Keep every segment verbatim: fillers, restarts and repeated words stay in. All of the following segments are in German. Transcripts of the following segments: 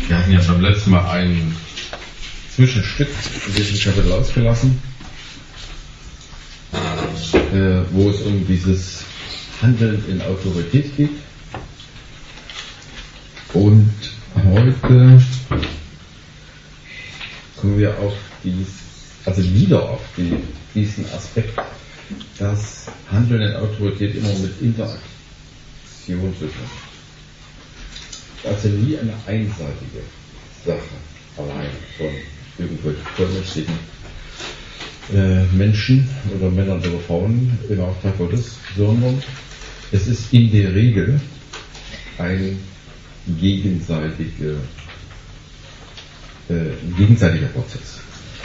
Wir hatten ja beim letzten Mal ein Zwischenstück in diesem Kapitel ausgelassen, äh, wo es um dieses Handeln in Autorität geht. Und heute kommen wir auf dies, also wieder auf die, diesen Aspekt, dass Handeln in Autorität immer mit Interaktion zu tun hat. Also nie eine einseitige Sache allein von irgendwelchen vollmächtigen äh, Menschen oder Männern oder Frauen im Auftrag Gottes, sondern es ist in der Regel ein gegenseitige, äh, gegenseitiger Prozess.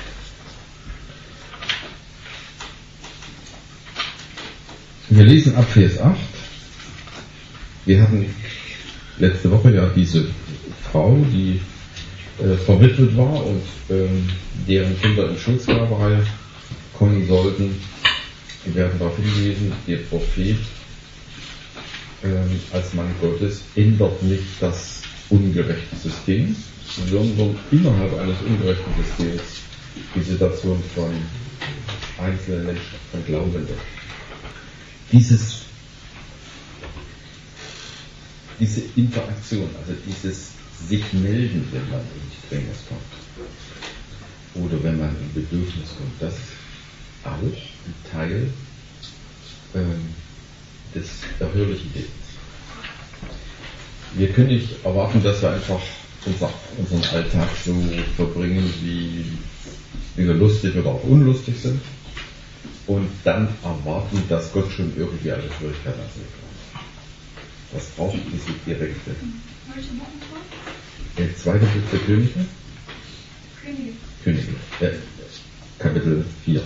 Wir lesen ab Vers acht. Wir hatten letzte Woche ja diese Frau, die äh, verwitwet war und ähm, deren Kinder in Schutzsklaverei kommen sollten. Wir werden darauf hingewiesen, der Prophet ähm, als Mann Gottes ändert nicht das ungerechte System, sondern innerhalb eines ungerechten Systems die Situation von einzelnen Menschen, von Glaubenden. Dieses Diese Interaktion, also dieses sich melden, wenn man in Bedrängnis kommt oder wenn man in Bedürfnis kommt, das ist auch ein Teil ähm, des erhörlichen Lebens. Wir können nicht erwarten, dass wir einfach unser, unseren Alltag so verbringen, wie, wie wir lustig oder auch unlustig sind und dann erwarten, dass Gott schon irgendwie alle Schwierigkeiten ansieht. Was braucht diese direkte? Der zweite Buch der Könige? Könige. Könige. Äh, Kapitel vier.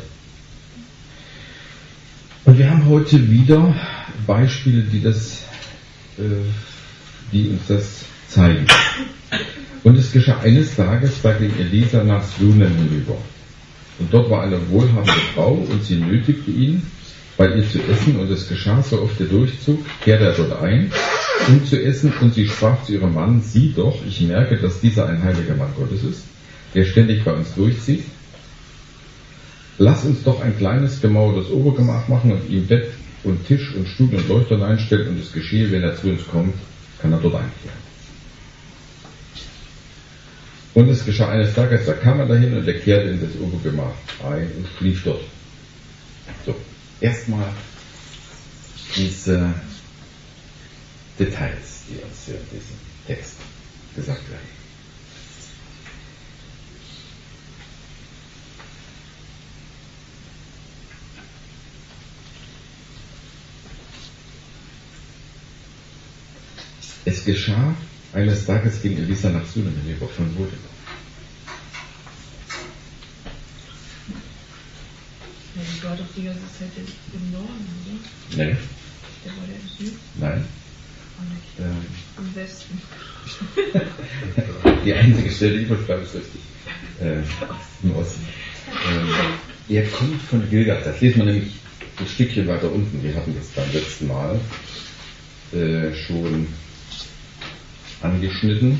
Und wir haben heute wieder Beispiele, die das, äh, die uns das zeigen. Und es geschah eines Tages, da ging Elisa nach Sunem hinüber. Und dort war eine wohlhabende Frau und sie nötigte ihn, bei ihr zu essen, und es geschah so oft der Durchzug, kehrte er dort ein, um zu essen, und sie sprach zu ihrem Mann: Sieh doch, ich merke, dass dieser ein heiliger Mann Gottes ist, der ständig bei uns durchzieht. Lass uns doch ein kleines gemauertes Obergemach machen und ihm Bett und Tisch und Stuhl und Leuchtern einstellen, und es geschehe, wenn er zu uns kommt, kann er dort einkehren. Und es geschah eines Tages, da kam er dahin und er kehrte in das Obergemach ein und schlief dort. So. Erstmal diese Details, die uns hier in diesem Text gesagt werden. Es geschah, eines Tages ging Elisa nach Sunem hinüber. Von wo denn? Der war doch die ganze Zeit im Norden, oder? Nein. Der war der im Süden? Nein. Ähm. Im Westen. Die einzige Stelle, die ich glaube, ist richtig. Äh, Im Osten. Äh, er kommt von Gilgal. Das lesen wir nämlich ein Stückchen weiter unten. Wir hatten das beim letzten Mal äh, schon angeschnitten.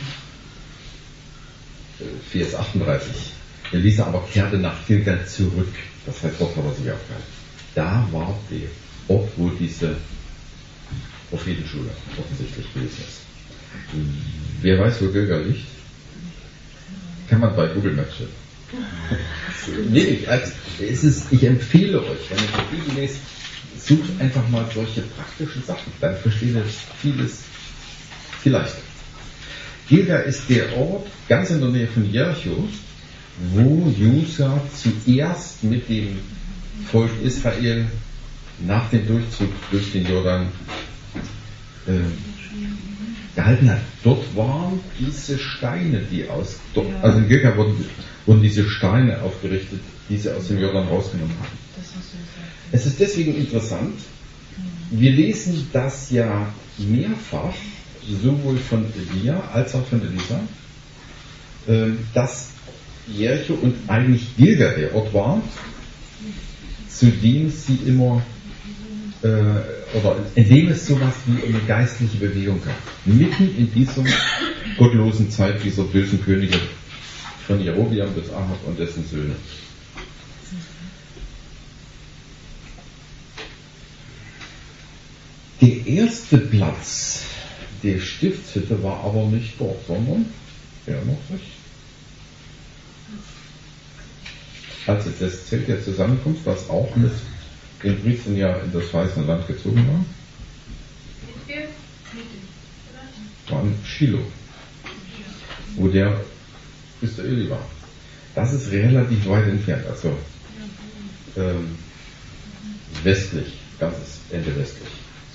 Äh, Vers achtunddreißig. Elisa aber kehrte nach Gilgal zurück. Das heißt, dort hat er sich aufgehalten. Da war der Ort, wo diese Prophetenschule offensichtlich gewesen ist. Wer weiß, wo Gilgal liegt? Kann man bei Google Maps finden. Nee, also, es ist, ich empfehle euch, wenn ihr die Bibel lest, sucht einfach mal solche praktischen Sachen. Dann versteht ihr vieles viel leichter. Gilgal ist der Ort ganz in der Nähe von Jericho, wo Joshua zuerst mit dem Volk Israel nach dem Durchzug durch den Jordan äh, gehalten hat. Dort waren diese Steine, die aus, dort, also in Gilgal wurden, wurden diese Steine aufgerichtet, die sie aus dem Jordan rausgenommen haben. Es ist deswegen interessant, wir lesen das ja mehrfach, sowohl von Elia als auch von Elisa, äh, dass Jericho und eigentlich Gilgal der Ort war, zu dem sie immer äh, oder in dem es sowas wie eine geistliche Bewegung gab. Mitten in dieser gottlosen Zeit dieser bösen Könige von Jerobeam bis Ahab und dessen Söhne. Der erste Platz der Stiftshütte war aber nicht dort, sondern, erinnert sich, als das Zelt der Zusammenkunft, was auch mit den Priestern ja in das verheißene Land gezogen war, war in Shiloh, wo der Priester Eli war. Das ist relativ weit entfernt, also ähm, westlich, ganzes Ende westlich.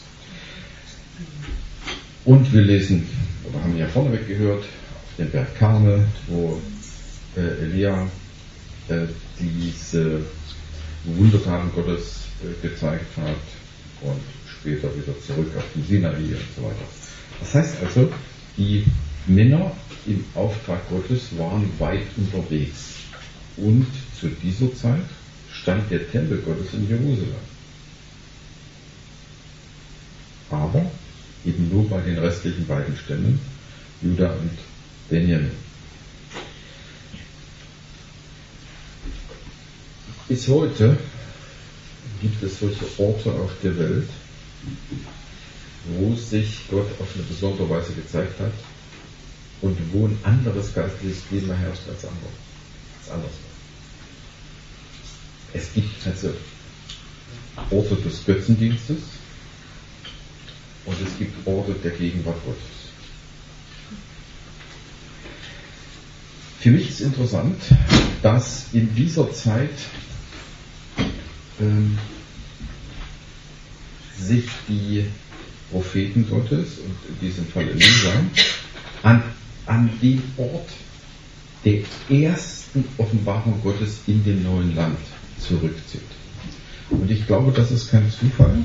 Und wir lesen, oder haben ja vorneweg gehört, auf dem Berg Karmel, wo äh, Elia äh, diese Wundertaten Gottes äh, gezeigt hat und später wieder zurück auf den Sinai und so weiter. Das heißt also, die Männer im Auftrag Gottes waren weit unterwegs. Und zu dieser Zeit stand der Tempel Gottes in Jerusalem. Aber eben nur bei den restlichen beiden Stämmen, Juda und Benjamin. Bis heute gibt es solche Orte auf der Welt, wo sich Gott auf eine besondere Weise gezeigt hat und wo ein anderes geistliches Klima herrscht als andere. Als anderswo. Es gibt also Orte des Götzendienstes und es gibt Orte der Gegenwart Gottes. Für mich ist interessant, dass in dieser Zeit ähm, sich die Propheten Gottes, und in diesem Fall Elisa, an, an den Ort der ersten Offenbarung Gottes in dem neuen Land zurückzieht. Und ich glaube, das ist kein Zufall.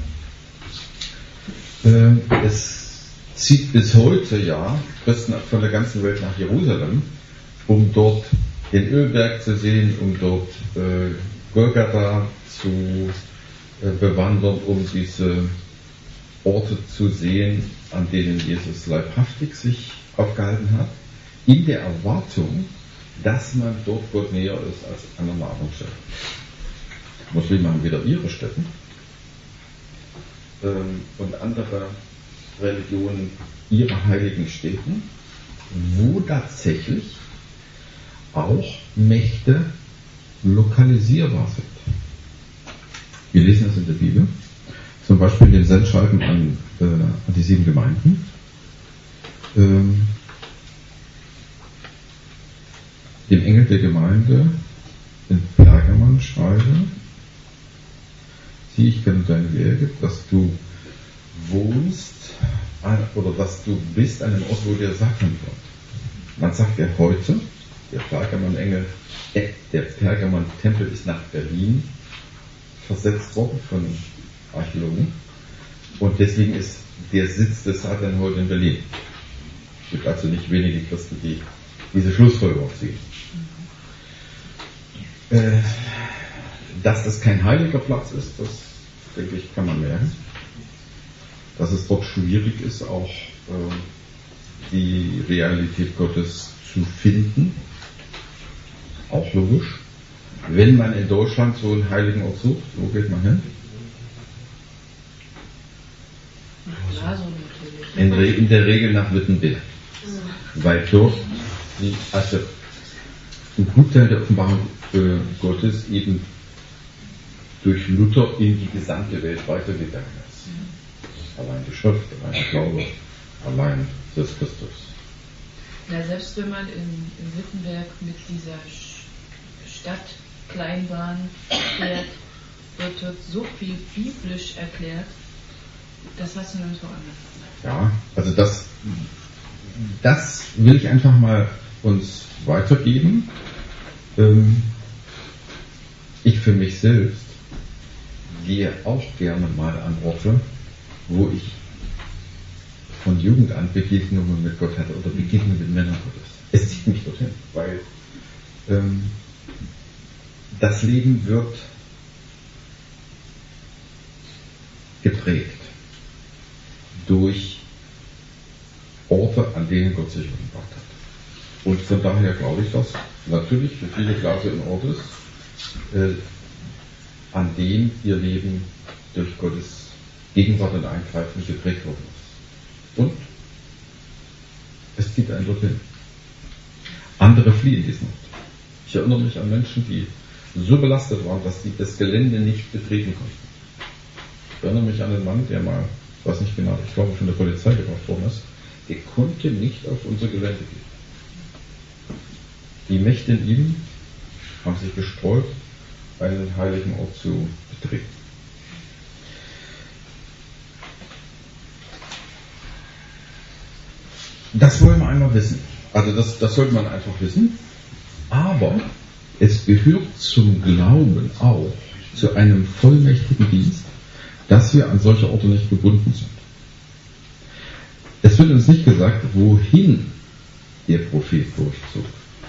Ähm, es zieht bis heute ja Christen von der ganzen Welt nach Jerusalem, um dort den Ölberg zu sehen, um dort äh, Golgatha zu äh, bewandern, um diese Orte zu sehen, an denen Jesus leibhaftig sich aufgehalten hat, in der Erwartung, dass man dort Gott näher ist als an einer anderen Stelle. Muslime haben wieder ihre Stätten ähm, und andere Religionen ihre heiligen Stätten, wo tatsächlich auch Mächte lokalisierbar sind. Wir lesen das in der Bibel, zum Beispiel in dem Sendschreiben an, äh, an die sieben Gemeinden. Ähm, dem Engel der Gemeinde in Pergamon schreibe: Sieh, ich kenne deine Werke, dass du wohnst oder dass du bist an einem Ort, wo der Satan wohnt. Man sagt ja heute, der Pergamon-Engel, äh, der Pergamon-Tempel ist nach Berlin versetzt worden von Archäologen und deswegen ist der Sitz des Satan heute in Berlin. Es gibt also nicht wenige Christen, die diese Schlussfolgerung ziehen. Äh, dass das kein heiliger Platz ist, das denke ich, kann man merken. Dass es dort schwierig ist, auch äh, die Realität Gottes zu finden. Auch logisch. Wenn man in Deutschland so einen heiligen Ort sucht, wo geht man hin? Ja, so natürlich. In, Re- in der Regel nach Wittenberg. Weil dort die, also ein Gutteil der Offenbarung äh, Gottes eben durch Luther in die gesamte Welt weitergegangen ist. Allein die Schrift, allein der Glaube, allein Jesus Christus. Ja, selbst wenn man in, in Wittenberg mit dieser Stadtkleinbahn fährt, wird dort so viel biblisch erklärt, das hast du nirgendwo anders. Ja, also das, das will ich einfach mal uns weitergeben. Ähm, ich für mich selbst gehe auch gerne mal an Orte, wo ich von Jugend an Begegnungen mit Gott hatte oder Begegnungen mit Männern Gottes. Es zieht mich dorthin, weil ähm, das Leben wird geprägt. denen Gott sich offenbart hat. Und von daher glaube ich, dass natürlich für viele Klasse im Ort ist, äh, an dem ihr Leben durch Gottes Gegenwart und Eingreifen geprägt worden ist. Und es zieht einen dorthin. Andere fliehen diesen Ort. Ich erinnere mich an Menschen, die so belastet waren, dass sie das Gelände nicht betreten konnten. Ich erinnere mich an einen Mann, der mal, ich weiß nicht genau, ich glaube von der Polizei gebracht worden ist, der konnte nicht auf unser Gelände gehen. Die Mächte in ihm haben sich gesträubt, einen heiligen Ort zu betreten. Das wollen wir einmal wissen. Also das, das sollte man einfach wissen. Aber es gehört zum Glauben auch zu einem vollmächtigen Dienst, dass wir an solche Orte nicht gebunden sind. Es wird uns nicht gesagt, wohin der Prophet durchzog.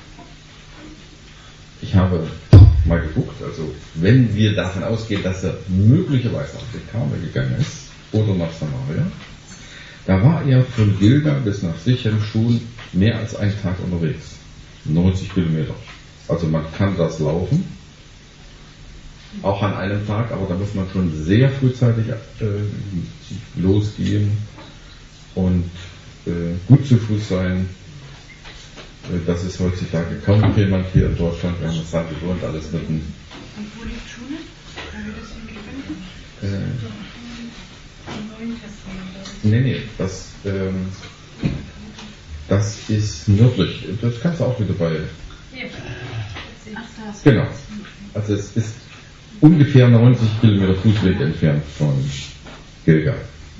Ich habe mal geguckt, also wenn wir davon ausgehen, dass er möglicherweise nach den Karmel gegangen ist oder nach Samaria, da war er von Gilgal bis nach Sichem schon mehr als einen Tag unterwegs. neunzig Kilometer. Also man kann das laufen, auch an einem Tag, aber da muss man schon sehr frühzeitig äh, losgehen und äh, gut zu Fuß sein. Äh, das ist heutzutage kaum noch jemand hier in Deutschland, wir haben das Land gewohnt, alles mit einem... Und wo liegt Schule? Können wir das Äh, hingeben? Im Neuen Testament. nee, nee, das, ähm, das ist nördlich. Das kannst du auch wieder bei... Hier. Ach, das. Genau. Also es ist ungefähr neunzig Kilometer Fußweg entfernt von Gilgal.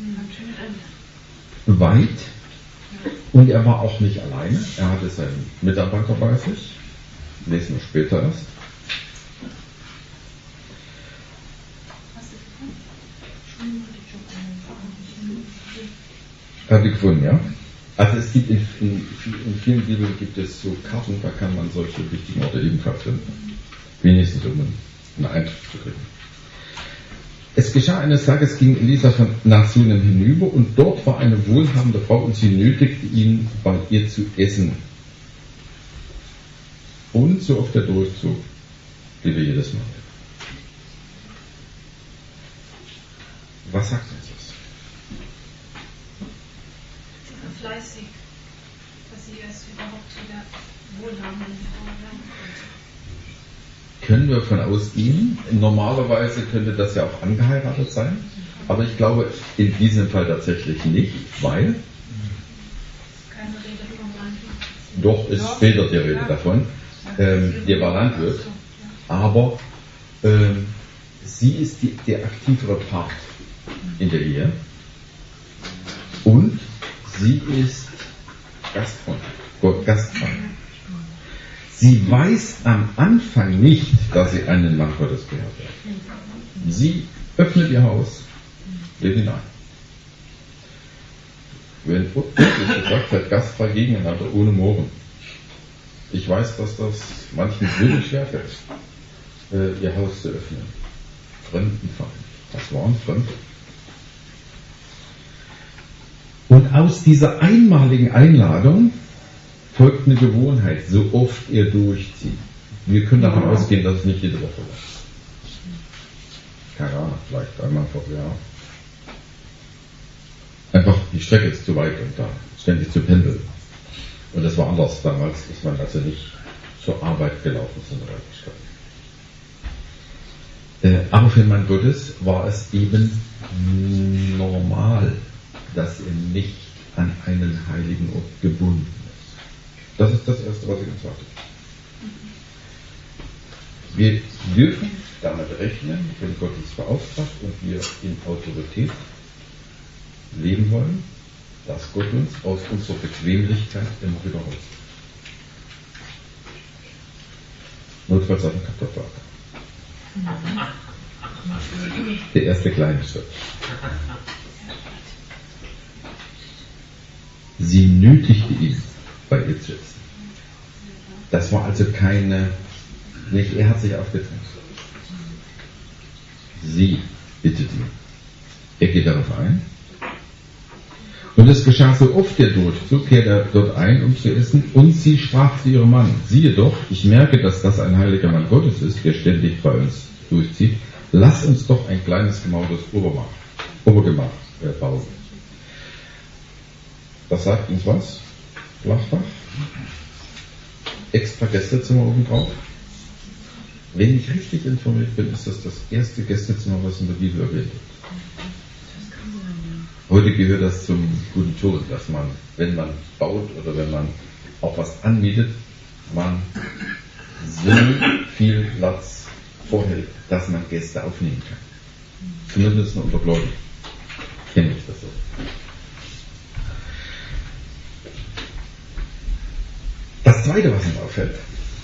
Weit. Und er war auch nicht alleine. Er hatte seinen Mitarbeiter bei sich. Lesen wir später erst. Er hat die gefunden, ja? Also es gibt in, in, in vielen Bibeln gibt es so Karten, da kann man solche wichtigen Orte ebenfalls finden. Wenigstens um einen Eindruck zu kriegen. Es geschah eines Tages, ging Elisa von nach Sunem hinüber und dort war eine wohlhabende Frau und sie nötigte ihn, bei ihr zu essen. Und so oft er durchzog, blieb er jedes Mal. Was sagt uns das? Sie war fleißig, dass sie es überhaupt zu der wohlhabenden Frau werden konnte. Können wir davon ausgehen, normalerweise könnte das ja auch angeheiratet sein, aber ich glaube in diesem Fall tatsächlich nicht, weil Keine Rede vom Landwirt. doch ist später die Rede davon, ähm, der war Landwirt, aber ähm, sie ist die, der aktivere Part in der Ehe und sie ist Gastfreund, Gastfreund. Sie weiß am Anfang nicht, dass sie einen Mann Gottes beherbergt. Sie öffnet ihr Haus, lädt ihn ein. Wenn wirklich gesagt hat, gastfrei gegeneinander, ohne Murren. Ich weiß, dass das manchen wirklich schwerfällt, äh, ihr Haus zu öffnen. Fremdenfeind. Was waren Fremde? Und aus dieser einmaligen Einladung folgt eine Gewohnheit, so oft er durchzieht. Wir können davon ausgehen, dass es nicht jede Woche war. Keine Ahnung, vielleicht einmal vor Jahr. Einfach, die Strecke ist zu weit, um da ständig zu pendeln. Und das war anders. Damals ist man also nicht zur Arbeit gelaufen, sondern äh, aber für den Mann Gottes war es eben normal, dass er nicht an einen heiligen Ort gebunden ist. Das ist das Erste, was ich uns sagte. Wir dürfen damit rechnen, wenn Gott uns beauftragt und wir in Autorität leben wollen, dass Gott uns aus unserer Bequemlichkeit immer wieder rausholt. Notfalls auf den Kartoffelacker. Der erste kleine Schritt. Sie nötigte ihn, bei ihr zu essen. Das war also keine, nicht er hat sich aufgetrennt. Sie bittet ihn. Er geht darauf ein. Und es geschah so oft der Durchzug, kehrt er dort ein, um zu essen, und sie sprach zu ihrem Mann, siehe doch, ich merke, dass das ein heiliger Mann Gottes ist, der ständig bei uns durchzieht. Lass uns doch ein kleines gemauertes Obergemach, Obergemach äh, bauen. Was sagt uns was? Flachbach? Extra Gästezimmer oben drauf? Wenn ich richtig informiert bin, ist das das erste Gästezimmer, was in der Bibel erwähnt wird. Heute gehört das zum guten Ton, dass man, wenn man baut oder wenn man auch was anbietet, man so viel Platz vorhält, dass man Gäste aufnehmen kann. Zumindest unter Gläubigen kenne ich das so. Das Zweite, was uns auffällt,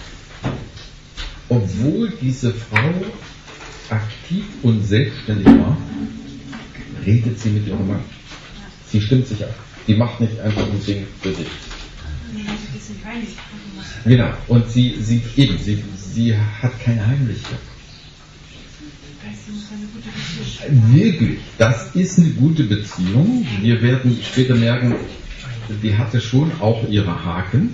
obwohl diese Frau aktiv und selbstständig war, redet sie mit ihrem Mann. Sie stimmt sich ab. Die macht nicht einfach ein Ding für sich. Genau. Und sie, sie eben, sie, sie hat keine Heimlichkeit. Wirklich, das ist eine gute Beziehung. Wir werden später merken, die hatte schon auch ihre Haken.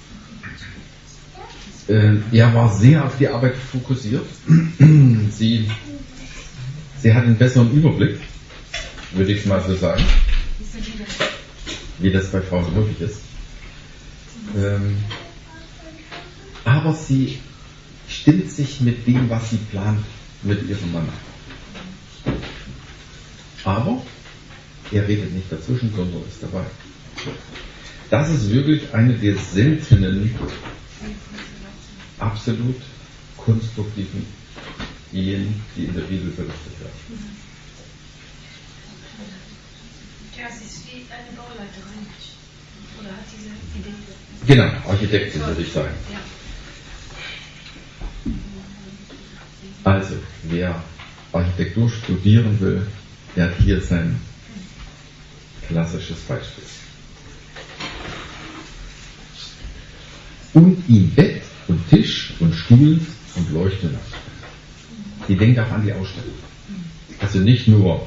Äh, er war sehr auf die Arbeit fokussiert. Sie, sie hat einen besseren Überblick, würde ich mal so sagen, wie das bei Frauen so möglich ist. Ähm, aber sie stimmt sich mit dem, was sie plant, mit ihrem Mann ab. Aber er redet nicht dazwischen, sondern ist dabei. Das ist wirklich eine der seltenen, absolut konstruktiven Ehen, die in der Bibel berichtet werden. Ja, sie ist wie eine Bauleiterin. Oder hat diese Idee? Genau, Architektin würde ich sagen. Ja. Also, wer Architektur studieren will, der hat hier sein klassisches Beispiel. Und ihm Bett und Tisch und Stuhl und Leuchte nach. Die denkt auch an die Ausstellung. Also nicht nur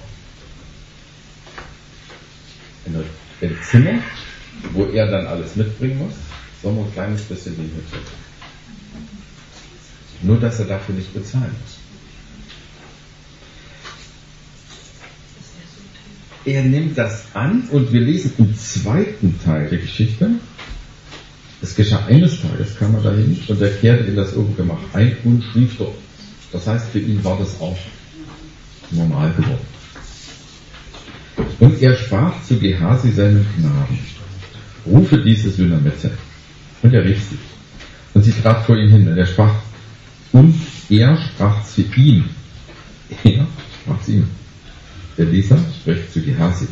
in ein Zimmer, wo er dann alles mitbringen muss, sondern ein kleines bisschen die Hütte. Nur, dass er dafür nicht bezahlen muss. Er nimmt das an und wir lesen im zweiten Teil der Geschichte, es geschah eines Tages, kam er dahin und er kehrte in das Obergemach ein und schlief dort. Das heißt, für ihn war das auch normal geworden. Und er sprach zu Gehasi, seinem Knaben, rufe diese Synamette. Und er rief sie. Und sie trat vor ihn hin und er sprach, und er sprach zu ihm. Er sprach zu ihm. Der Leser spricht zu Gehasi.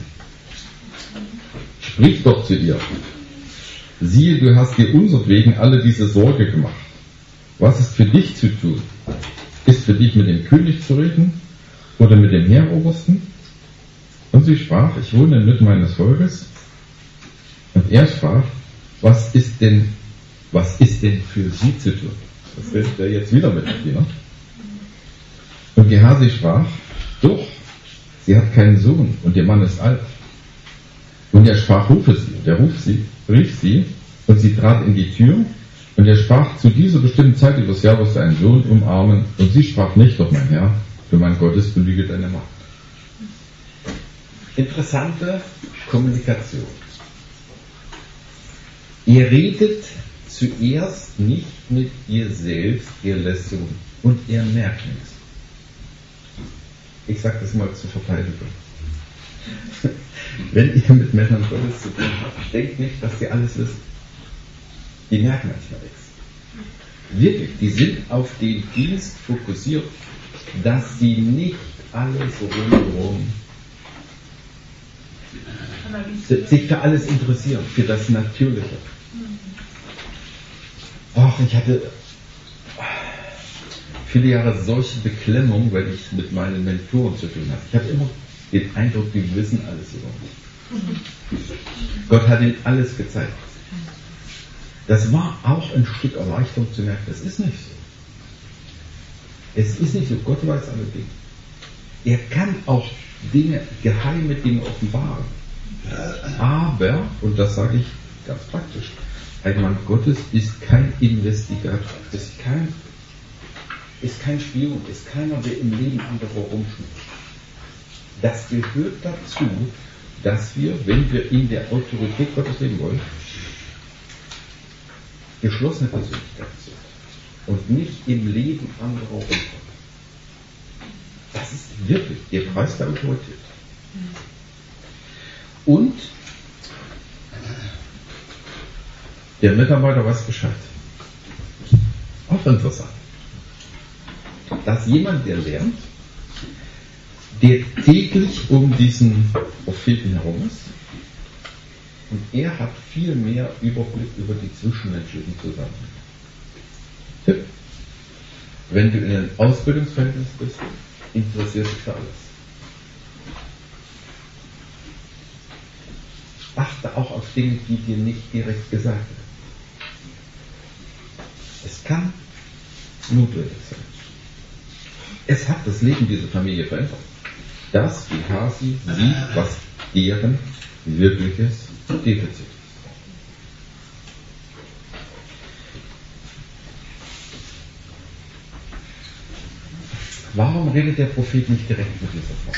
Sprich doch zu ihr. Siehe, du hast dir unsertwegen alle diese Sorge gemacht. Was ist für dich zu tun? Ist für dich mit dem König zu reden oder mit dem Heerobersten? Und sie sprach, ich wohne inmitten meines Volkes. Und er sprach, was ist denn, was ist denn für sie zu tun? Das redet er jetzt wieder mit ihr. Und Gehasi sprach, doch, sie hat keinen Sohn und ihr Mann ist alt. Und er sprach, rufe sie. Und er ruft sie, rief sie, und sie trat in die Tür. Und er sprach, zu dieser bestimmten Zeit übers Jahr wirst du einen Sohn umarmen. Und sie sprach nicht, doch mein Herr, für mein Gottes belüge deine Macht. Interessante Kommunikation. Er redet zuerst nicht mit ihr selbst, er lässt so, und er merkt nichts. Ich sage das mal zur Verteidigung. Wenn ihr mit Männern Gottes zu tun habt, denkt nicht, dass sie alles wissen. Die merken manchmal nichts. Wirklich, die sind auf den Dienst fokussiert, dass sie nicht alles rundherum sich für alles interessieren, für das Natürliche. Ach, ich hatte viele Jahre solche Beklemmung, weil ich mit meinen Mentoren zu tun hatte. Ich hatte immer den Eindruck, die wissen alles über mich. Gott hat ihnen alles gezeigt. Das war auch ein Stück Erleichterung zu merken, das ist nicht so. Es ist nicht so, Gott weiß alle Dinge. Er kann auch Dinge, geheime Dinge offenbaren. Aber, und das sage ich ganz praktisch, ein Mann Gottes ist kein Investigator, ist kein, ist kein Spion, ist keiner, der im Leben anderer rumschmuckt. Das gehört dazu, dass wir, wenn wir in der Autorität Gottes leben wollen, geschlossene Persönlichkeiten sind und nicht im Leben anderer rumkommen. Das ist wirklich der Preis der Autorität. Und der Mitarbeiter weiß Bescheid. Auch interessant. Dass jemand, der lernt, der täglich um diesen Propheten herum ist, und er hat viel mehr Überblick über die zwischenmenschlichen Zusammenhänge. Tipp: Wenn du in einem Ausbildungsverhältnis bist, interessiert dich für alles. Achte auch auf Dinge, die dir nicht direkt gesagt werden. Es kann notwendig sein. Es hat das Leben dieser Familie verändert. Dass Gehazi sieht, was deren wirkliches Defizit ist. Warum redet der Prophet nicht direkt mit dieser Frau?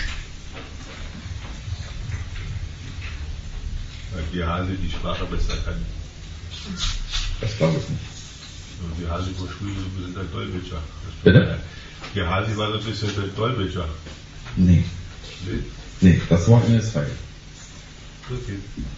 Weil Gehazi die Sprache besser kann. Das glaube ich nicht. Und Gehazi war früher ein bisschen der Dolmetscher. Bitte? Gehazi war so ein bisschen der Dolmetscher. Nee. Nee? Nee, das war in Israel. Okay.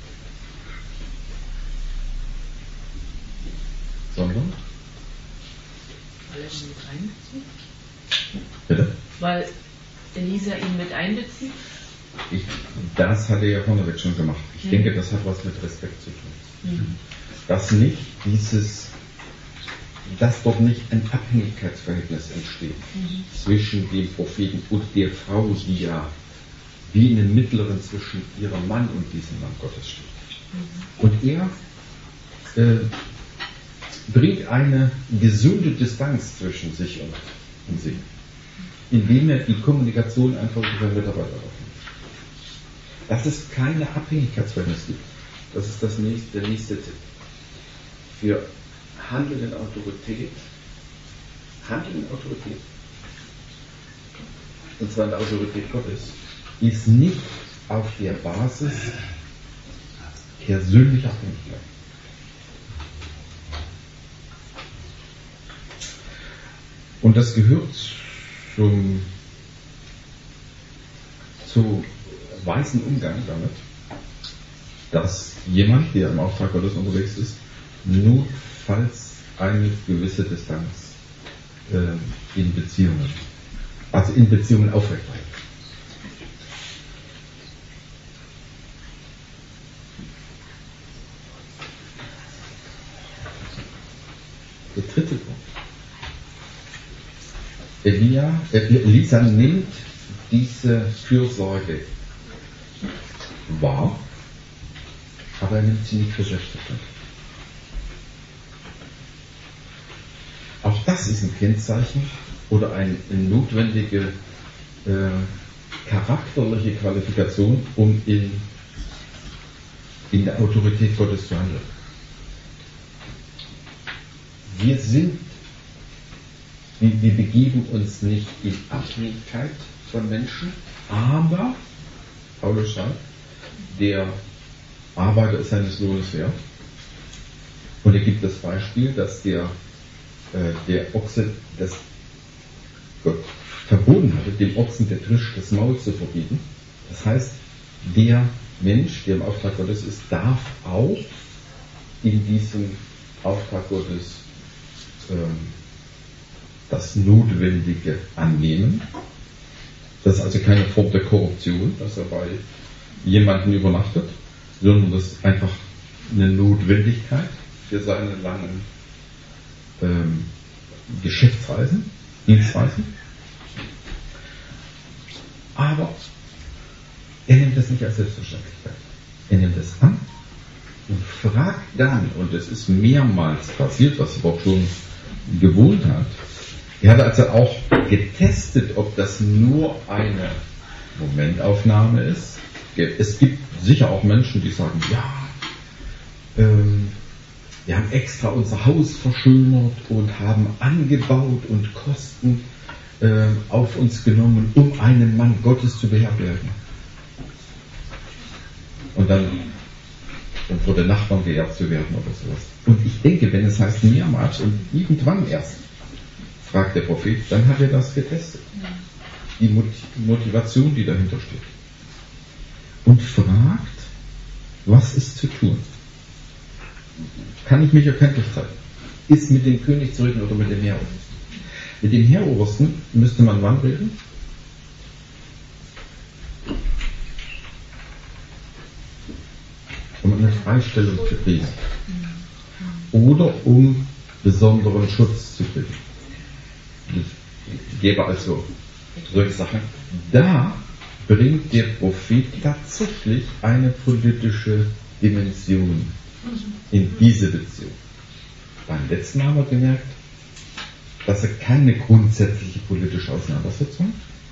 Sondern? Weil er ihn mit einbezieht? Bitte? Weil Elisa ihn mit einbezieht? Ich, das hat er ja vorneweg schon gemacht. Ich Mhm. denke, das hat was mit Respekt zu tun. Mhm. Dass nicht dieses, dass dort nicht ein Abhängigkeitsverhältnis entsteht Mhm. zwischen dem Propheten und der Frau, die ja wie in einem Mittleren zwischen ihrem Mann und diesem Mann Gottes steht. Mhm. Und er äh, bringt eine gesunde Distanz zwischen sich und, und sie, indem er die Kommunikation einfach über seine Mitarbeiter öffnet. Dass es keine Abhängigkeitsverhältnis gibt, das ist das nächste, der nächste Tipp. Für Handeln in Autorität, Handeln in Autorität, und zwar in der Autorität Gottes, ist nicht auf der Basis persönlicher Abhängigkeit. Und das gehört zum, zu weisen Umgang damit, dass jemand, der im Auftrag Gottes unterwegs ist, notfalls eine gewisse Distanz äh, in Beziehungen, also in Beziehungen aufrechterhält. Der dritte Punkt. Elia, Elisa nimmt diese Fürsorge wahr, aber er nimmt sie nicht für selbstverständlich. Auch das ist ein Kennzeichen oder eine notwendige äh, charakterliche Qualifikation, um in, in der Autorität Gottes zu handeln. Wir sind, wir, wir begeben uns nicht in Abhängigkeit von Menschen, aber, Paulus schreibt, der Arbeiter ist seines Lohnes wert. Und er gibt das Beispiel, dass der, äh, der Ochse, das Gott verboten hatte, dem Ochsen der Trisch das Maul zu verbieten. Das heißt, der Mensch, der im Auftrag Gottes ist, darf auch in diesem Auftrag Gottes ähm, das Notwendige annehmen. Das ist also keine Form der Korruption, dass er bei jemandem übernachtet, sondern das ist einfach eine Notwendigkeit für seine langen ähm, Geschäftsreisen, Dienstreisen. Aber er nimmt das nicht als Selbstverständlichkeit. Er nimmt es an und fragt dann, und es ist mehrmals passiert, was er auch schon gewohnt hat. Er hat also auch getestet, ob das nur eine Momentaufnahme ist es gibt sicher auch Menschen, die sagen, ja, ähm, wir haben extra unser Haus verschönert und haben angebaut und Kosten äh, auf uns genommen, um einen Mann Gottes zu beherbergen. Und dann um vor den Nachbarn geehrt zu werden oder sowas. Und ich denke, wenn es heißt mehrmals und irgendwann erst, fragt der Prophet, dann hat er das getestet. Die Motivation, die dahinter steht. Und fragt, was ist zu tun? Kann ich mich erkenntlich zeigen? Ist mit dem König zu reden oder mit dem Heerobersten? Mit dem Heerobersten müsste man wann reden? Um eine Freistellung zu kriegen. Oder um besonderen Schutz zu kriegen. Es gäbe also solche Sachen. Da bringt der Prophet tatsächlich eine politische Dimension in diese Beziehung. Beim letzten haben wir gemerkt, dass er keine grundsätzliche politische Auseinandersetzung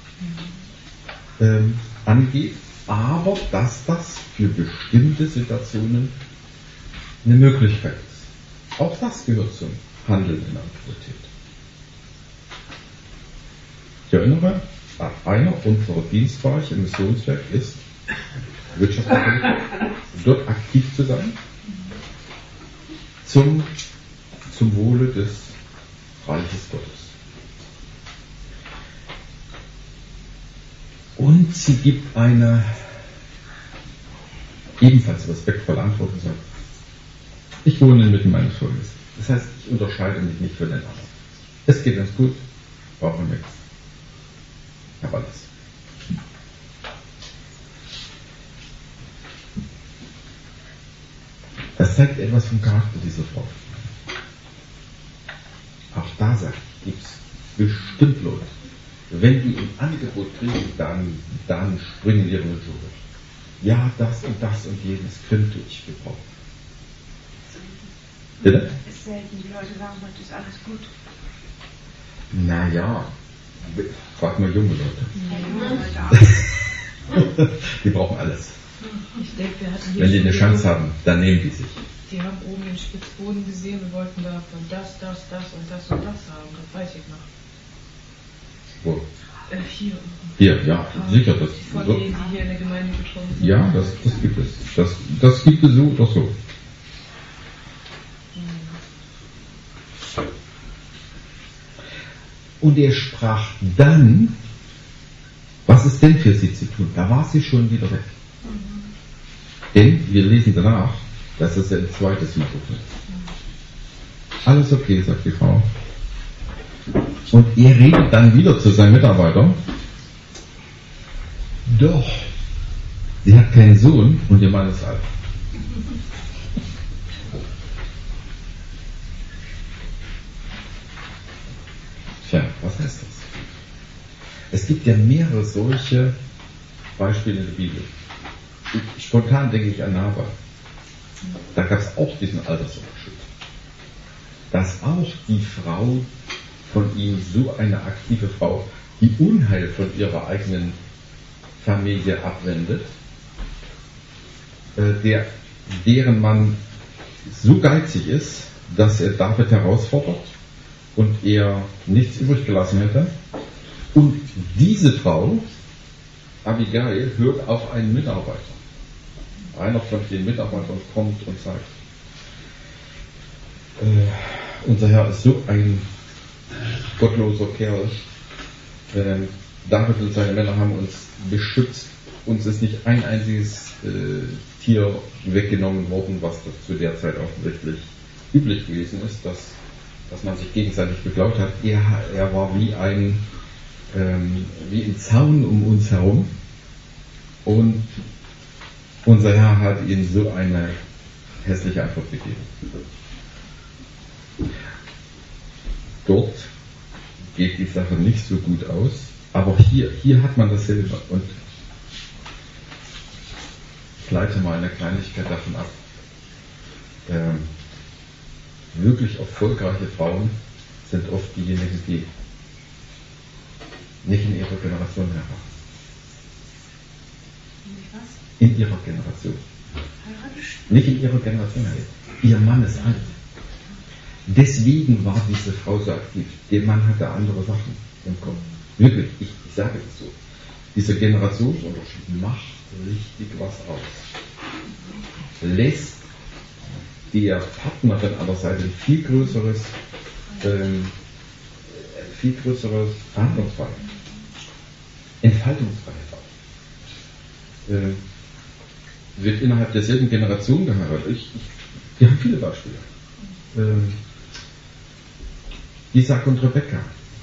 ähm, angeht, aber dass das für bestimmte Situationen eine Möglichkeit ist. Auch das gehört zum Handeln in Autorität. Ich erinnere, einer unserer Dienstbereiche im Missionswerk ist Wirtschaftspolitik, dort aktiv zu sein, zum, zum Wohle des Reiches Gottes. Und sie gibt eine ebenfalls respektvolle Antwort und sagt, ich wohne inmitten meines Volkes. Das heißt, ich unterscheide mich nicht von den anderen. Es geht uns gut, brauchen wir nichts. Ich habe alles. Das zeigt etwas vom Charakter dieser Frau. Auch da sagt, gibt es bestimmt Leute. Wenn die ein Angebot kriegen, dann, dann springen ihre Wünsche hoch. Ja, das und das und jenes könnte ich gebrauchen. Bitte? Es ist selten, die Leute sagen, heute ist alles gut. Naja, frag mal junge Leute. Ja, Leute auch. Die brauchen alles. Ich denke, wir hatten hier Wenn die schon eine Chance haben, dann nehmen die sich. Die haben oben den Spitzboden gesehen und wollten davon das, das, das und das und das haben. Das weiß ich noch. Wo? Äh, hier. Hier, ja, sicher. Das, Von so, denen, die hier in der Gemeinde gekommen sind. ja, das, das gibt es. Das, das gibt es so oder so. Und er sprach dann, was ist denn für sie zu tun? Da war sie schon wieder weg. Mhm. Denn wir lesen danach, dass es ein zweites Mal tut. Alles okay, sagt die Frau. Und er redet dann wieder zu seinen Mitarbeitern. Doch, sie hat keinen Sohn und ihr Mann ist alt. Tja, was heißt das? Es gibt ja mehrere solche Beispiele in der Bibel. Ich, spontan denke ich an Nabal. Da gab es auch diesen Altersunterschied. Dass auch die Frau von ihm, so eine aktive Frau, die Unheil von ihrer eigenen Familie abwendet, äh, der, deren Mann so geizig ist, dass er David herausfordert und er nichts übrig gelassen hätte. Und diese Frau, Abigail, hört auf einen Mitarbeiter. Einer von den Mitarbeitern kommt und sagt, äh, unser Herr ist so ein gottloser Kerl. Äh, David und seine Männer haben uns beschützt. Uns ist nicht ein einziges äh, Tier weggenommen worden, was das zu der Zeit offensichtlich üblich gewesen ist, dass, dass man sich gegenseitig beklaut hat. Er, er war wie ein, ähm, wie ein Zaun um uns herum. Und unser Herr hat ihnen so eine hässliche Antwort gegeben. Dort geht die Sache nicht so gut aus, aber hier, hier hat man dasselbe. Und ich leite mal eine Kleinigkeit davon ab. Ähm, wirklich erfolgreiche Frauen sind oft diejenigen, die nicht in ihrer Generation heiraten. Was? in ihrer Generation. Nicht in ihrer Generation. Ihr Mann ist alt. Deswegen war diese Frau so aktiv. Der Mann hatte andere Sachen im Kopf. Wirklich, ich, ich sage das so. Dieser Generationsunterschied macht richtig was aus. Lässt der Partnerin an der Seite ein viel größeres, ähm, viel größeres Verhandlungsfreiheit, Entfaltungsfreiheit auch. Ähm, wird innerhalb derselben Generation geheiratet. Ich, ich, wir haben viele Beispiele. Ähm, Isaac und Rebekka.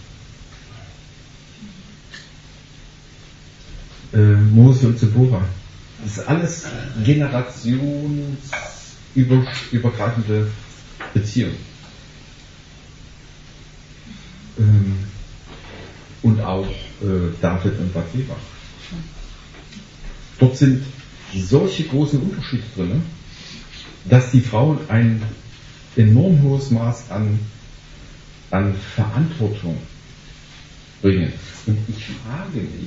Äh, Mose und Zipporah. Das ist alles generationsübergreifende Beziehungen. Ähm, und auch äh, David und Bathsheba. Dort sind solche großen Unterschiede drin, dass die Frauen ein enorm hohes Maß an, an Verantwortung bringen. Und ich frage mich,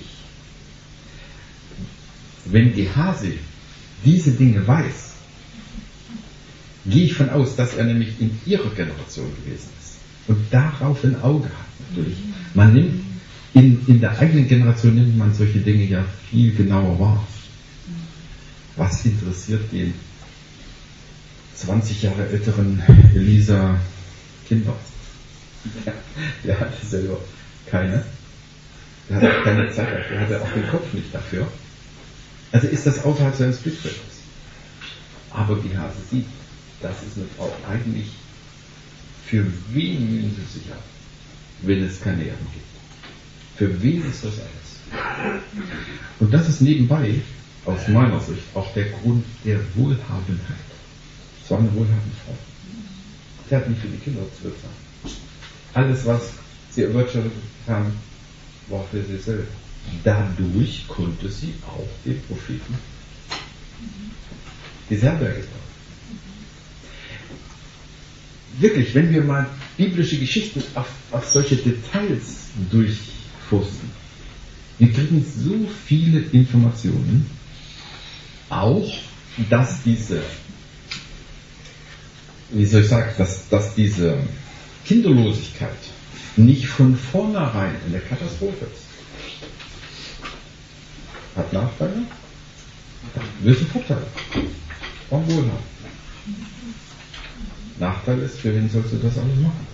wenn Gehazi diese Dinge weiß, gehe ich von aus, dass er nämlich in ihrer Generation gewesen ist und darauf ein Auge hat. Natürlich. Man nimmt in, in der eigenen Generation nimmt man solche Dinge ja viel genauer wahr. Was interessiert den zwanzig Jahre älteren Elisa Kinder? Der, der hatte selber keine. Der hatte auch keine Zeit dafür. Der hatte auch den Kopf nicht dafür. Also ist das außerhalb seines Blickfeldes. Aber die Hase sieht, das ist eine Frau eigentlich, für wen mühen sie sich ab, wenn es keine Erben gibt? Für wen ist das alles? Und das ist nebenbei, aus meiner Sicht, auch der Grund der Wohlhabenheit. Es war eine wohlhabende Frau. Sie hat nicht für die Kinder zu bezahlen. Alles, was sie erwirtschaftet haben, war für sie selbst. Dadurch konnte sie auch den Propheten die Herberge bauen. Wirklich, wenn wir mal biblische Geschichten auf, auf solche Details durchforsten, wir kriegen so viele Informationen, auch, dass diese, wie soll ich sagen, dass, dass diese Kinderlosigkeit nicht von vornherein eine Katastrophe ist. Hat Nachteile, hat gewisse Vorteile. Und Wohlhaben. Nachteil ist, für wen sollst du das alles machen?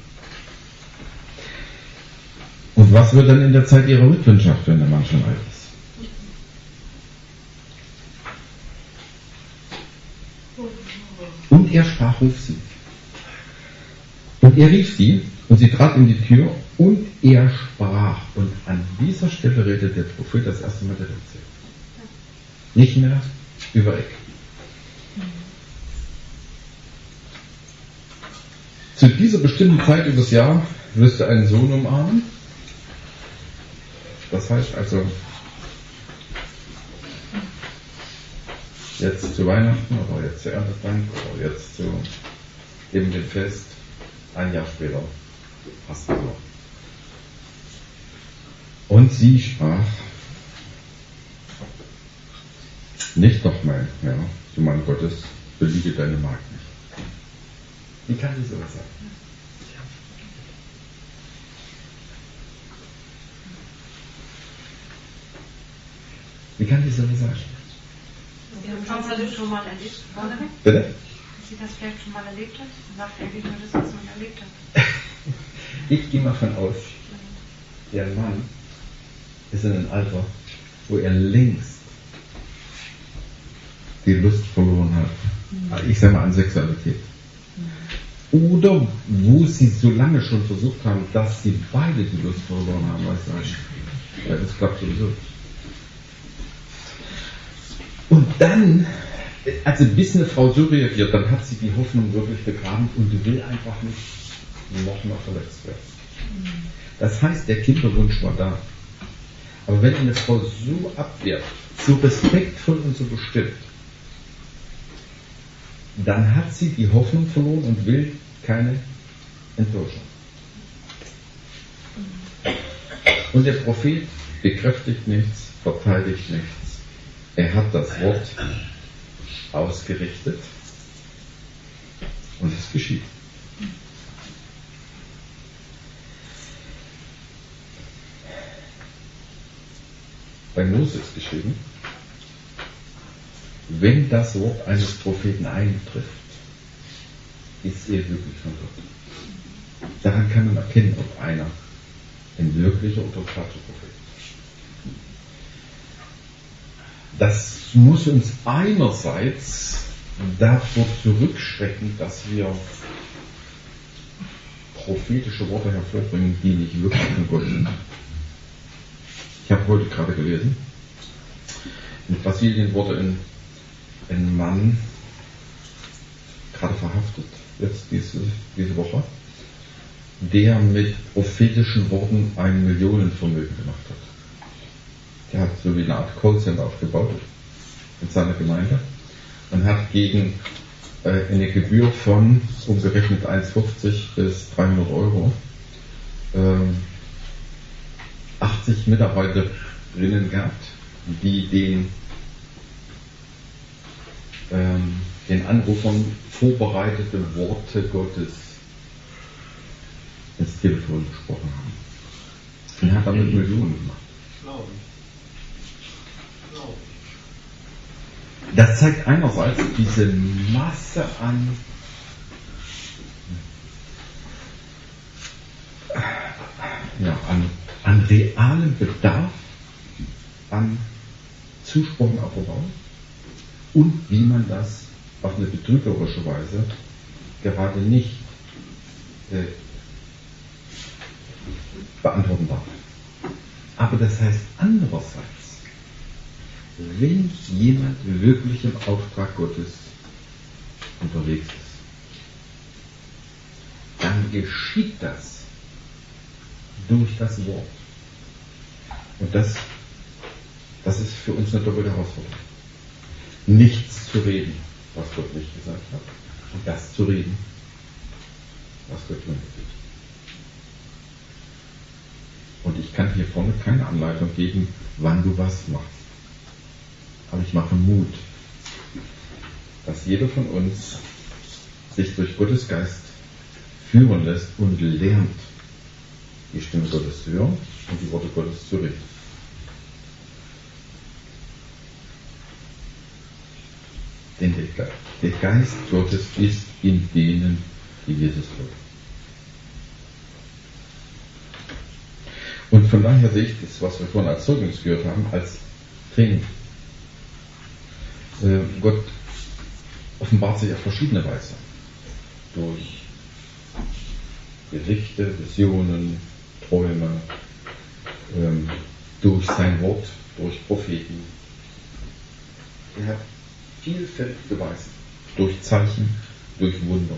Und was wird dann in der Zeit ihrer Witwenschaft, wenn der Mann schon alt ist? Und er sprach, ruf sie. Und er rief sie, und sie trat in die Tür, und er sprach. Und an dieser Stelle redet der Prophet das erste Mal der Erzählung. Nicht mehr über Eck. Zu dieser bestimmten Zeit übers Jahr wirst du einen Sohn umarmen. Das heißt also, jetzt zu Weihnachten oder jetzt zu Erntedank oder jetzt zu eben dem Fest, ein Jahr später hast du so. Und sie sprach, nicht doch mein Herr, du mein Gottes, beliebe deine Magd nicht. Wie kann sie sowas sagen? Wie kann die sowas sagen? Haben Sie das schon mal erlebt? Bitte? Dass sie das vielleicht schon mal erlebt hat? Dann sagt er eigentlich nur das, was man erlebt hat. Ich gehe mal von aus, der Mann ist in einem Alter, wo er längst die Lust verloren hat. Ich sage mal an Sexualität. Oder wo sie so lange schon versucht haben, dass sie beide die Lust verloren haben, weißt du, weil das klappt sowieso nicht. Und dann, also bis eine Frau so reagiert, dann hat sie die Hoffnung wirklich begraben und will einfach nicht nochmal verletzt werden. Das heißt, der Kinderwunsch war da. Aber wenn eine Frau so abwehrt, so respektvoll und so bestimmt, dann hat sie die Hoffnung verloren und will keine Enttäuschung. Und der Prophet bekräftigt nichts, verteidigt nichts. Er hat das Wort ausgerichtet und es geschieht. Bei Mose ist geschrieben, wenn das Wort eines Propheten eintrifft, ist er wirklich von Gott. Daran kann man erkennen, ob einer ein wirklicher oder falscher Prophet ist. Das muss uns einerseits davor zurückschrecken, dass wir prophetische Worte hervorbringen, die nicht wirklich von Gott sind. Ich habe heute gerade gelesen, in Brasilien wurde ein, ein Mann gerade verhaftet, jetzt diese, diese Woche, der mit prophetischen Worten ein Millionenvermögen gemacht hat. Der hat so wie eine Art Callcenter aufgebaut in seiner Gemeinde und hat gegen äh, eine Gebühr von umgerechnet eins Komma fünfzig bis dreihundert Euro ähm, achtzig Mitarbeiterinnen gehabt, die den, ähm, den Anrufern vorbereitete Worte Gottes ins Telefon gesprochen haben. Und er hat damit Millionen gemacht. Das zeigt einerseits diese Masse an ja, an, an realem Bedarf an Zuspruch und Approval und wie man das auf eine betrügerische Weise gerade nicht äh, beantworten darf. Aber das heißt andererseits, wenn jemand wirklich im Auftrag Gottes unterwegs ist, dann geschieht das durch das Wort. Und das, das ist für uns eine doppelte Herausforderung. Nichts zu reden, was Gott nicht gesagt hat, und das zu reden, was Gott tun wird. Und ich kann hier vorne keine Anleitung geben, wann du was machst. Aber ich mache Mut, dass jeder von uns sich durch Gottes Geist führen lässt und lernt, die Stimme Gottes zu hören und die Worte Gottes zu reden. Denn der Geist Gottes ist in denen, die Jesus folgen. Und von daher sehe ich das, was wir vorhin als Zeugnis gehört haben, als Training. Äh, Gott offenbart sich auf verschiedene Weise. Durch Gerichte, Visionen, Träume, ähm, durch sein Wort, durch Propheten. Er hat vielfältig beweisen. Durch Zeichen, durch Wunder.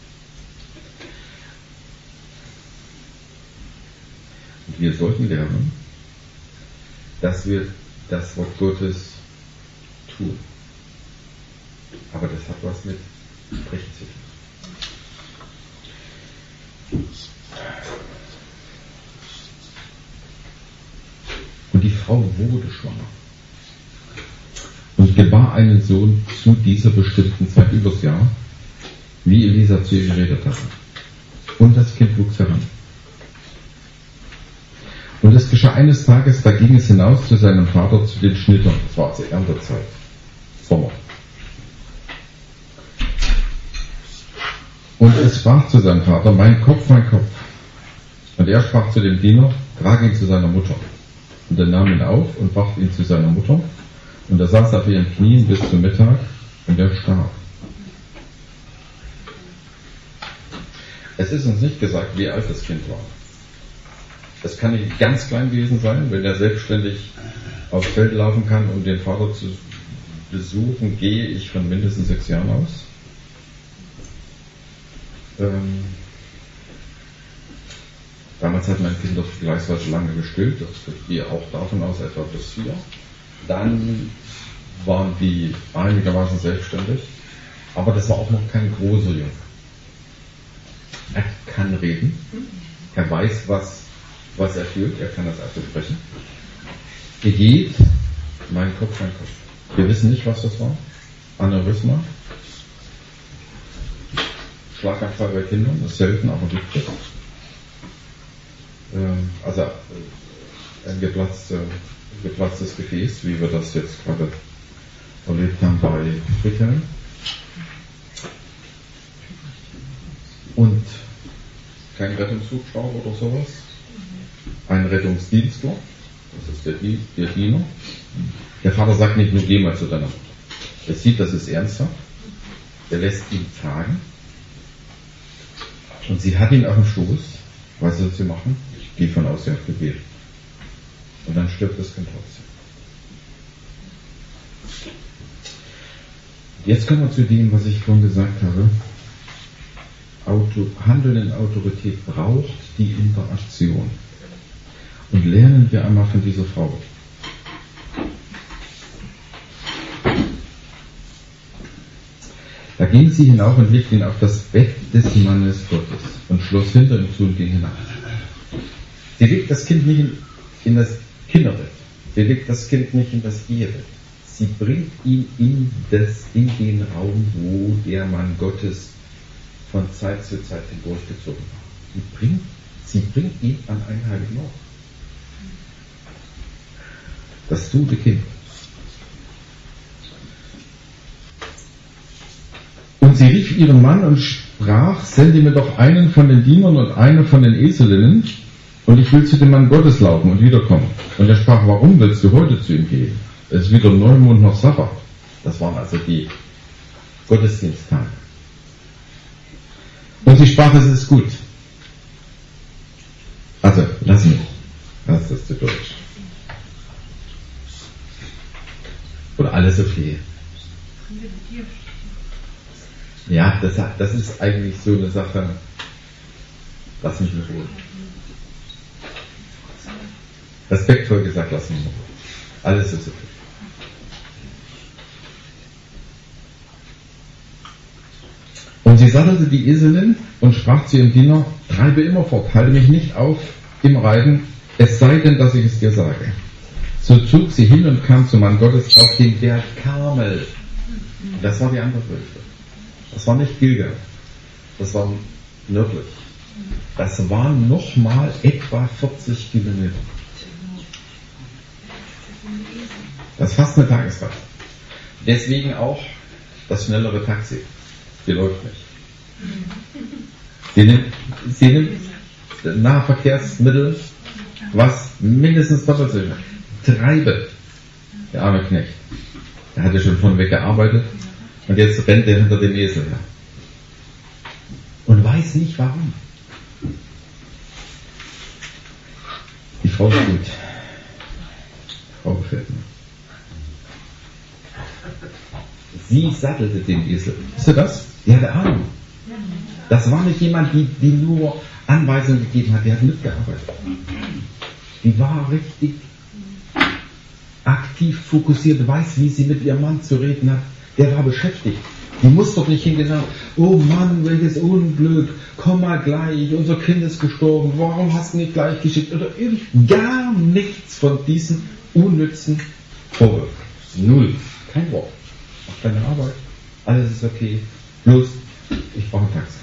Und wir sollten lernen, dass wir das Wort Gottes tun. Aber das hat was mit Sprechen zu tun. Und die Frau wurde schwanger und gebar einen Sohn zu dieser bestimmten Zeit übers Jahr, wie Elisa zu ihr geredet hatte. Und das Kind wuchs heran. Und es geschah eines Tages, da ging es hinaus zu seinem Vater zu den Schnittern. Das war zur Erntezeit, Sommer. Und es sprach zu seinem Vater, mein Kopf, mein Kopf. Und er sprach zu dem Diener, trag ihn zu seiner Mutter. Und er nahm ihn auf und brachte ihn zu seiner Mutter. Und er saß auf ihren Knien bis zum Mittag und er starb. Es ist uns nicht gesagt, wie alt das Kind war. Es kann nicht ganz klein gewesen sein, wenn er selbstständig aufs Feld laufen kann, um den Vater zu besuchen, gehe ich von mindestens sechs Jahren aus. Ähm, damals hat mein Kind doch vergleichsweise lange gestillt, ich gehe auch davon aus, etwa bis vier. Dann waren die einigermaßen selbstständig, aber das war auch noch kein großer Junge. Er kann reden, er weiß, was, was er fühlt, er kann das also sprechen. Er geht, mein Kopf, mein Kopf. Wir wissen nicht, was das war. Aneurysma. Schlaganfall bei Kindern, das ist selten, aber gibt es. Ähm, also äh, ein geplatzte, geplatztes Gefäß, wie wir das jetzt gerade erlebt haben bei Friedhelm. Und kein Rettungshubschrauber oder sowas. Ein Rettungsdienstler, das ist der, der Diener. Der Vater sagt nicht nur, geh mal zu deiner Mutter. Er sieht, das ist ernsthaft. Er lässt ihn tragen. Und sie hat ihn auf dem Stoß. Was soll sie machen? Ich gehe von aus, sie hat gebetet. Und dann stirbt das Kind trotzdem. Jetzt kommen wir zu dem, was ich vorhin gesagt habe. Auto, Handeln in Autorität braucht die Interaktion. Und lernen wir einmal von dieser Frau. Da ging sie hinauf und legte ihn auf das Bett des Mannes Gottes und schloss hinter ihm zu und ging hinaus. Sie legt das Kind nicht in, in das Kinderbett. Sie legt das Kind nicht in das Ehebett. Sie bringt ihn in, das, in den Raum, wo der Mann Gottes von Zeit zu Zeit hindurchgezogen war. Sie bringt, sie bringt ihn an einen heiligen Ort. Das tote Kind. Und sie rief ihren Mann und sprach, sende mir doch einen von den Dienern und eine von den Eselinnen, und ich will zu dem Mann Gottes laufen und wiederkommen. Und er sprach, warum willst du heute zu ihm gehen? Es ist weder Neumond noch Sabbat. Das waren also die Gottesdiensttage. Und sie sprach, es ist gut. Also, lass mich. Das ist das zu Deutsch. Oder alles okay. Ja, das, das ist eigentlich so eine Sache, lass mich in Ruhe. Respektvoll gesagt, lass mich in Ruhe. Alles ist okay. Und sie sattelte die Eselin und sprach zu ihrem Diener, treibe immerfort, halte mich nicht auf im Reiten, es sei denn, dass ich es dir sage. So zog sie hin und kam zum Mann Gottes auf den Berg Karmel. Das war die andere Wölfe. Das war nicht Gilgal. Das war nördlich. Das waren nochmal etwa vierzig Kilometer. Das ist fast eine Tagesreise. Deswegen auch das schnellere Taxi. Die läuft nicht. Sie nimmt, sie nimmt Nahverkehrsmittel, was mindestens doppelt so schnell. Treibe, der arme Knecht. Er hatte schon von weg gearbeitet und jetzt rennt er hinter dem Esel her. Und weiß nicht warum. Die Frau ist gut. Die Frau gefällt mir. Sie sattelte den Esel. Wisst ihr das? Die hatte Ahnung. Das war nicht jemand, die, die nur Anweisungen gegeben hat, die hat mitgearbeitet. Die war richtig aktiv fokussiert, weiß, wie sie mit ihrem Mann zu reden hat. Der war beschäftigt. Die muss doch nicht hingehen und sagen, oh Mann, welches Unglück, komm mal gleich, unser Kind ist gestorben, warum hast du nicht gleich geschickt? Oder irgend, gar nichts von diesen unnützen Vorwürfen. Null. Kein Wort. Mach deine Arbeit. Alles ist okay. Bloß, ich brauche ein Taxi.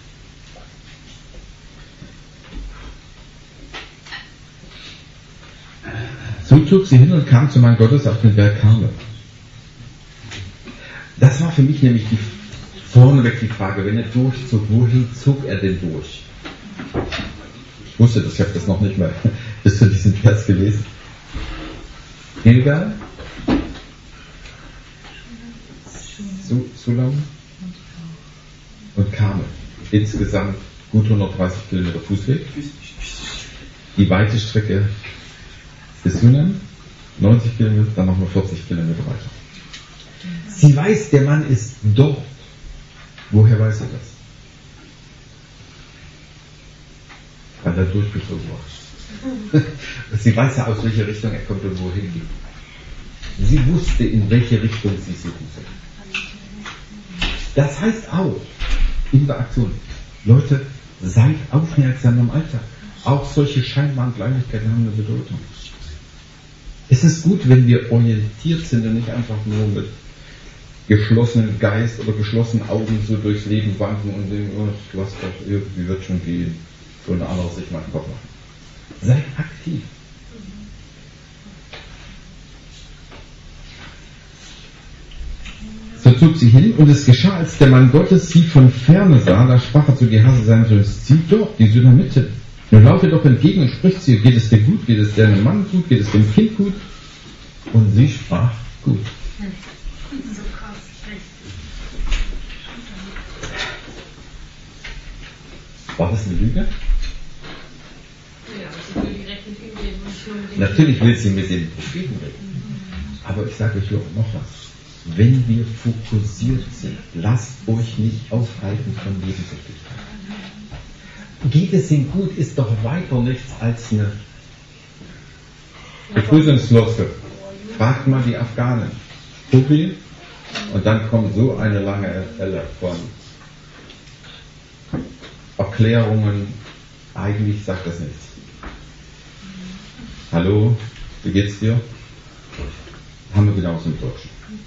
So zog sie hin und kam zu Mann Gottes auf den Berg Karmel. Das war für mich nämlich die, vorneweg die Frage, wenn er durchzog, wohin zog er denn durch? Ich wusste das, ich habe das noch nicht mal bis zu diesem Vers gelesen. Gilgal, Sulam und Karmel. Insgesamt gut hundertdreißig Kilometer Fußweg. Die weite Strecke bis Sunem, neunzig Kilometer, dann nochmal vierzig Kilometer weiter. Sie weiß, der Mann ist dort. Woher weiß sie das? Weil er durchgezogen war. Sie weiß ja, aus welcher Richtung er kommt und wohin geht. Sie wusste, in welche Richtung sie suchen soll. Das heißt auch, Interaktion. Leute, seid aufmerksam im Alltag. Auch solche scheinbaren Kleinigkeiten haben eine Bedeutung. Es ist gut, wenn wir orientiert sind und nicht einfach nur mit geschlossenem Geist oder geschlossenen Augen so durchs Leben wanken und denken, oh, lass doch, irgendwie wird schon gehen. So ein anderer sich mal Kopf machen. Seid aktiv. So zog sie hin, und es geschah, als der Mann Gottes sie von ferne sah, da sprach er zu Gehazi seinem Sohn: Sieh doch, die Sunamite. Nun laufe doch entgegen und spricht zu ihr: Geht es dir gut? Geht es deinem Mann gut? Geht es dem Kind gut? Und sie sprach: Gut. So krass, echt. War das eine Lüge? Ja, sie will direkt mit ihm reden und schon mit ihm Natürlich will sie mit dem Propheten reden. Aber ich sage euch noch was. Wenn wir fokussiert sind, lasst euch nicht aufhalten von Nebensächlichkeit. Geht es ihm gut, ist doch weiter nichts als eine Begrüßungsflosse. Fragt mal die Afghanen. Profi, und dann kommt so eine lange Elle von Erklärungen. Eigentlich sagt das nichts. Hallo, wie geht's dir? Haben wir genauso im Deutschen.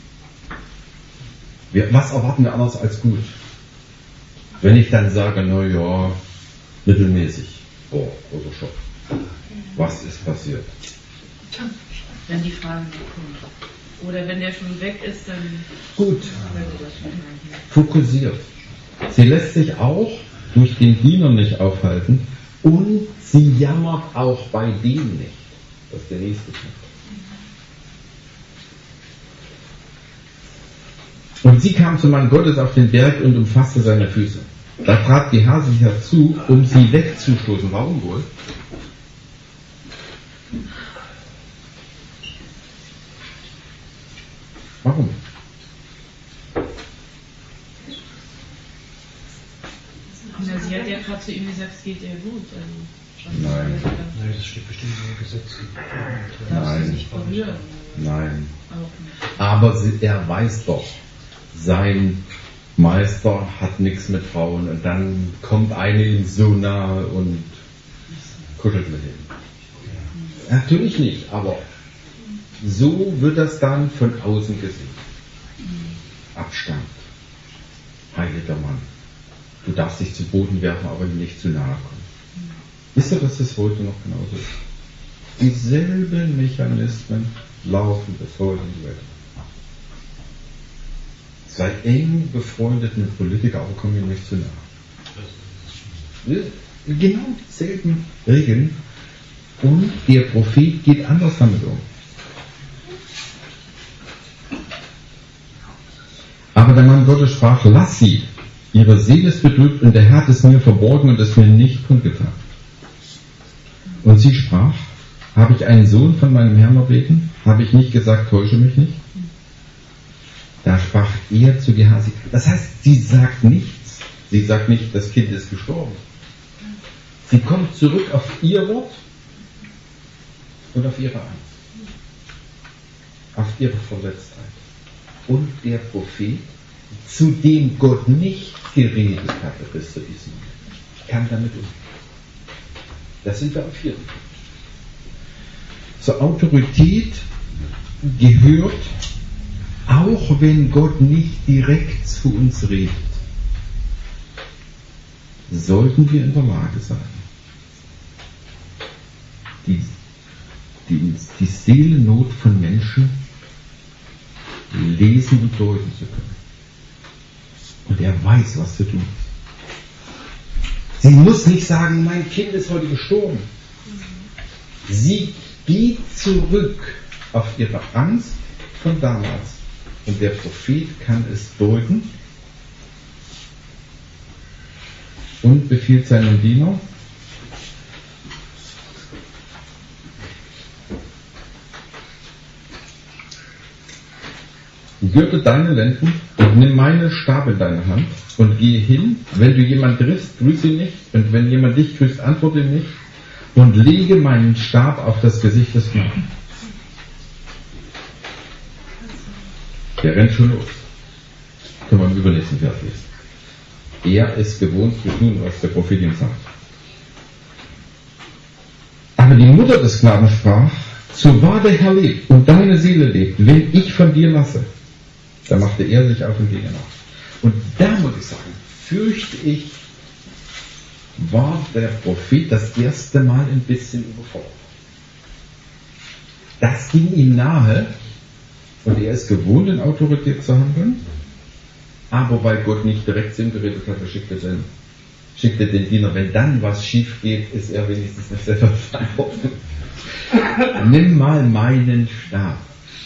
Wir, was erwarten wir anders als gut? Wenn ich dann sage, na ja, mittelmäßig, oh, oder Schock. Was ist passiert? Wenn die Fragen nicht kommen. Oder wenn der schon weg ist, dann Gut, würde das schon sein. fokussiert. Sie lässt sich auch durch den Diener nicht aufhalten, und sie jammert auch bei dem nicht. Das ist der nächste Punkt. Und sie kam zum Mann Gottes auf den Berg und umfasste seine Füße. Da trat Gehazi herzu, um sie wegzustoßen. Warum wohl? Warum? Na, sie hat ja gerade zu ihm gesagt, es geht ihr gut. Also schon Nein. Nein, das steht bestimmt in den Gesetzen. Darf Nein. sie nicht berühren. Nein. Auch nicht. Aber sie, er weiß doch, sein Meister hat nichts mit Frauen, und dann kommt eine ihm so nahe und kuschelt mit ihm. Natürlich nicht, aber so wird das dann von außen gesehen. Abstand. Heiliger Mann. Du darfst dich zu Boden werfen, aber ihm nicht zu nahe kommen. Wisst ihr, dass das heute noch genauso ist? Dieselben Mechanismen laufen bis heute in die Welt. Seid eng befreundet mit Politikern, aber kommt ihm nicht zu nahe. Genau dieselben Regeln. Und der Prophet geht anders damit um. Aber der Mann Gottes sprach: Lass sie. Ihre Seele ist betrübt und der Herr hat es mir verborgen und es mir nicht kundgetan. Und sie sprach: Habe ich einen Sohn von meinem Herrn erbeten? Habe ich nicht gesagt, täusche mich nicht? Da sprach er zu Gehazi. Das heißt, sie sagt nichts. Sie sagt nicht, das Kind ist gestorben. Sie kommt zurück auf ihr Wort und auf ihre Angst. Auf ihre Verletztheit. Und der Prophet, zu dem Gott nicht geredet hatte bis zu diesem Moment, kann damit umgehen. Das sind wir auf vierten Punkt. Zur Autorität gehört, auch wenn Gott nicht direkt zu uns redet, sollten wir in der Lage sein, die, die, die Seelennot von Menschen lesen und deuten zu können. Und er weiß, was zu tun ist. Sie muss nicht sagen, mein Kind ist heute gestorben. Sie geht zurück auf ihre Angst von damals. Und der Prophet kann es deuten und befiehlt seinem Diener: Gürte deine Lenden und nimm meinen Stab in deine Hand und gehe hin. Wenn du jemand triffst, grüße ihn nicht, und wenn jemand dich grüßt, antworte ihm nicht, und lege meinen Stab auf das Gesicht des Knaben. Der rennt schon los. Können wir im übernächsten Vers lesen. Er ist gewohnt zu tun, was der Prophet ihm sagt. Aber die Mutter des Knaben sprach: so wahr der Herr lebt und deine Seele lebt, wenn ich von dir lasse, da machte er sich auf und ging nach. Und da muss ich sagen, fürchte ich, war der Prophet das erste Mal ein bisschen überfordert. Das ging ihm nahe und er ist gewohnt, in Autorität zu handeln, aber weil Gott nicht direkt zu ihm geredet hat, schickte den, schickte den Diener, wenn dann was schief geht, ist er wenigstens nicht selber verantwortlich. Nimm mal meinen Stab.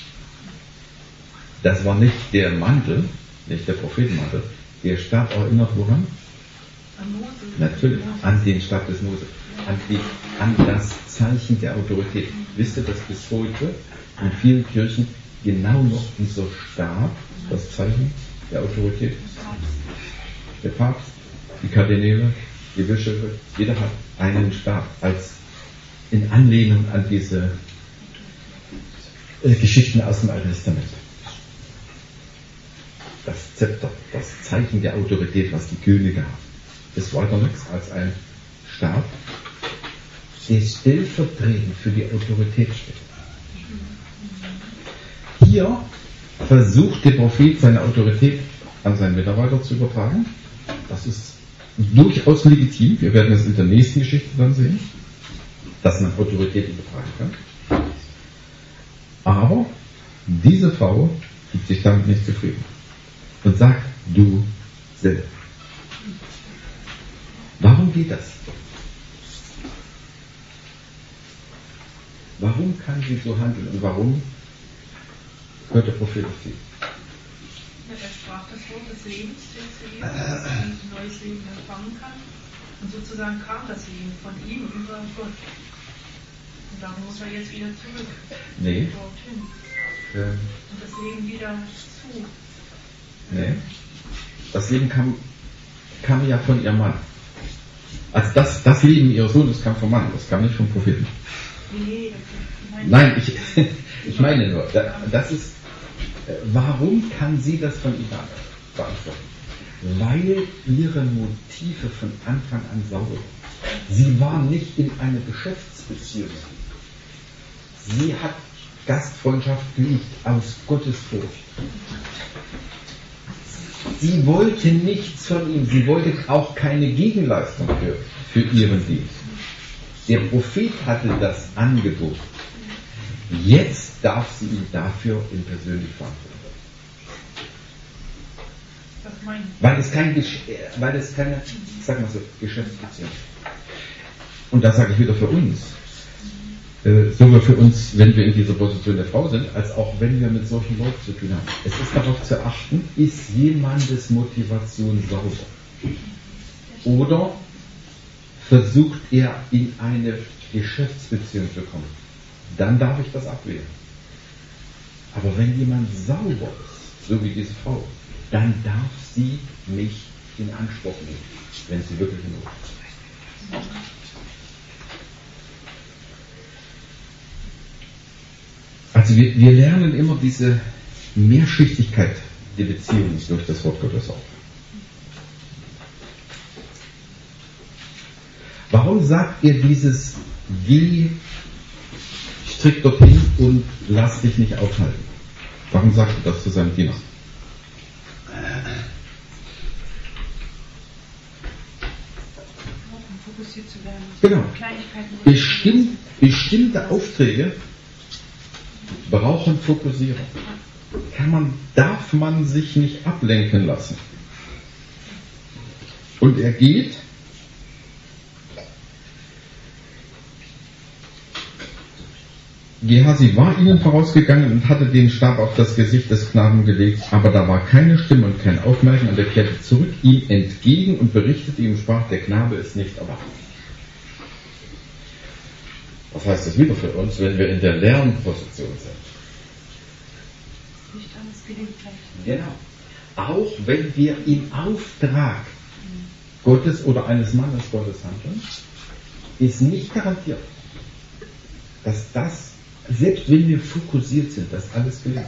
Das war nicht der Mantel, nicht der Prophetenmantel, der Stab erinnert woran? An Mose. Natürlich, an den Stab des Mose, an, die, an das Zeichen der Autorität. Wisst ihr, dass bis heute in vielen Kirchen genau noch dieser Stab, das Zeichen der Autorität, der Papst, die Kardinäle, die Bischöfe, jeder hat einen Stab als in Anlehnung an diese äh, Geschichten aus dem Alten Testament. Das Zepter, das Zeichen der Autorität, was die Könige haben, ist weiter nichts als ein Stab, der stellvertretend für die Autorität steht. Hier versucht der Prophet seine Autorität an seinen Mitarbeiter zu übertragen. Das ist durchaus legitim. Wir werden es in der nächsten Geschichte dann sehen, dass man Autorität übertragen kann. Aber diese Frau gibt sich damit nicht zufrieden und sagt, du selber. Warum geht das? Warum kann sie so handeln und warum hört der Prophet auf sie? Ja, er sprach das Wort des Lebens, den zu ihr, dass sie ein neues Leben empfangen kann. Und sozusagen kam das Leben von ihm über Gott. Und darum muss er jetzt wieder zurück. Nee. Dorthin. Ähm, Und das Leben wieder zu. nee. Das Leben kam, kam ja von ihrem Mann. Also das, das Leben ihres Sohnes kam vom Mann, das kam nicht vom Propheten. Nee, nein. Nein, ich, ich meine nur, das ist, warum kann sie das von ihm beantworten? Weil ihre Motive von Anfang an sauber waren. Sie war nicht in einer Geschäftsbeziehung. Sie hat Gastfreundschaft geliebt aus Gottesfurcht. Sie wollte nichts von ihm, sie wollte auch keine Gegenleistung für, für ihren Dienst. Der Prophet hatte das Angebot. Jetzt darf sie ihn dafür in persönlich verantworten. Was meinen Sie? Weil es, kein, weil es keine, sag mal so, Geschäftsbeziehung ist. Und das sage ich wieder für uns. Äh, sowohl für uns, wenn wir in dieser Position der Frau sind, als auch wenn wir mit solchen Leuten zu tun haben. Es ist darauf zu achten, ist jemandes Motivation sauber? Oder versucht er in eine Geschäftsbeziehung zu kommen? Dann darf ich das abwehren. Aber wenn jemand sauber ist, so wie diese Frau, dann darf sie mich in Anspruch nehmen, wenn sie wirklich in Not ist. Also wir, wir lernen immer diese Mehrschichtigkeit der Beziehung durch das Wort Gottes auf. Warum sagt ihr dieses Geh strikt dorthin und lass dich nicht aufhalten? Warum sagt ihr das zu seinem Diener? Fokussiert zu werden. Genau. Kleinigkeiten. Bestimmt, bestimmte Aufträge brauchen Fokussierung. Kann man, darf man sich nicht ablenken lassen. Und er geht Gehazi war ihnen vorausgegangen und hatte den Stab auf das Gesicht des Knaben gelegt, aber da war keine Stimme und kein Aufmerken, und er kehrte zurück ihm entgegen und berichtete ihm, sprach, der Knabe ist nicht erwacht. Was heißt das wieder für uns, wenn wir in der Lernposition sind? Nicht alles gelingt gleich. Genau. Auch wenn wir im Auftrag Gottes oder eines Mannes Gottes handeln, ist nicht garantiert, dass das, selbst wenn wir fokussiert sind, dass alles gelingt.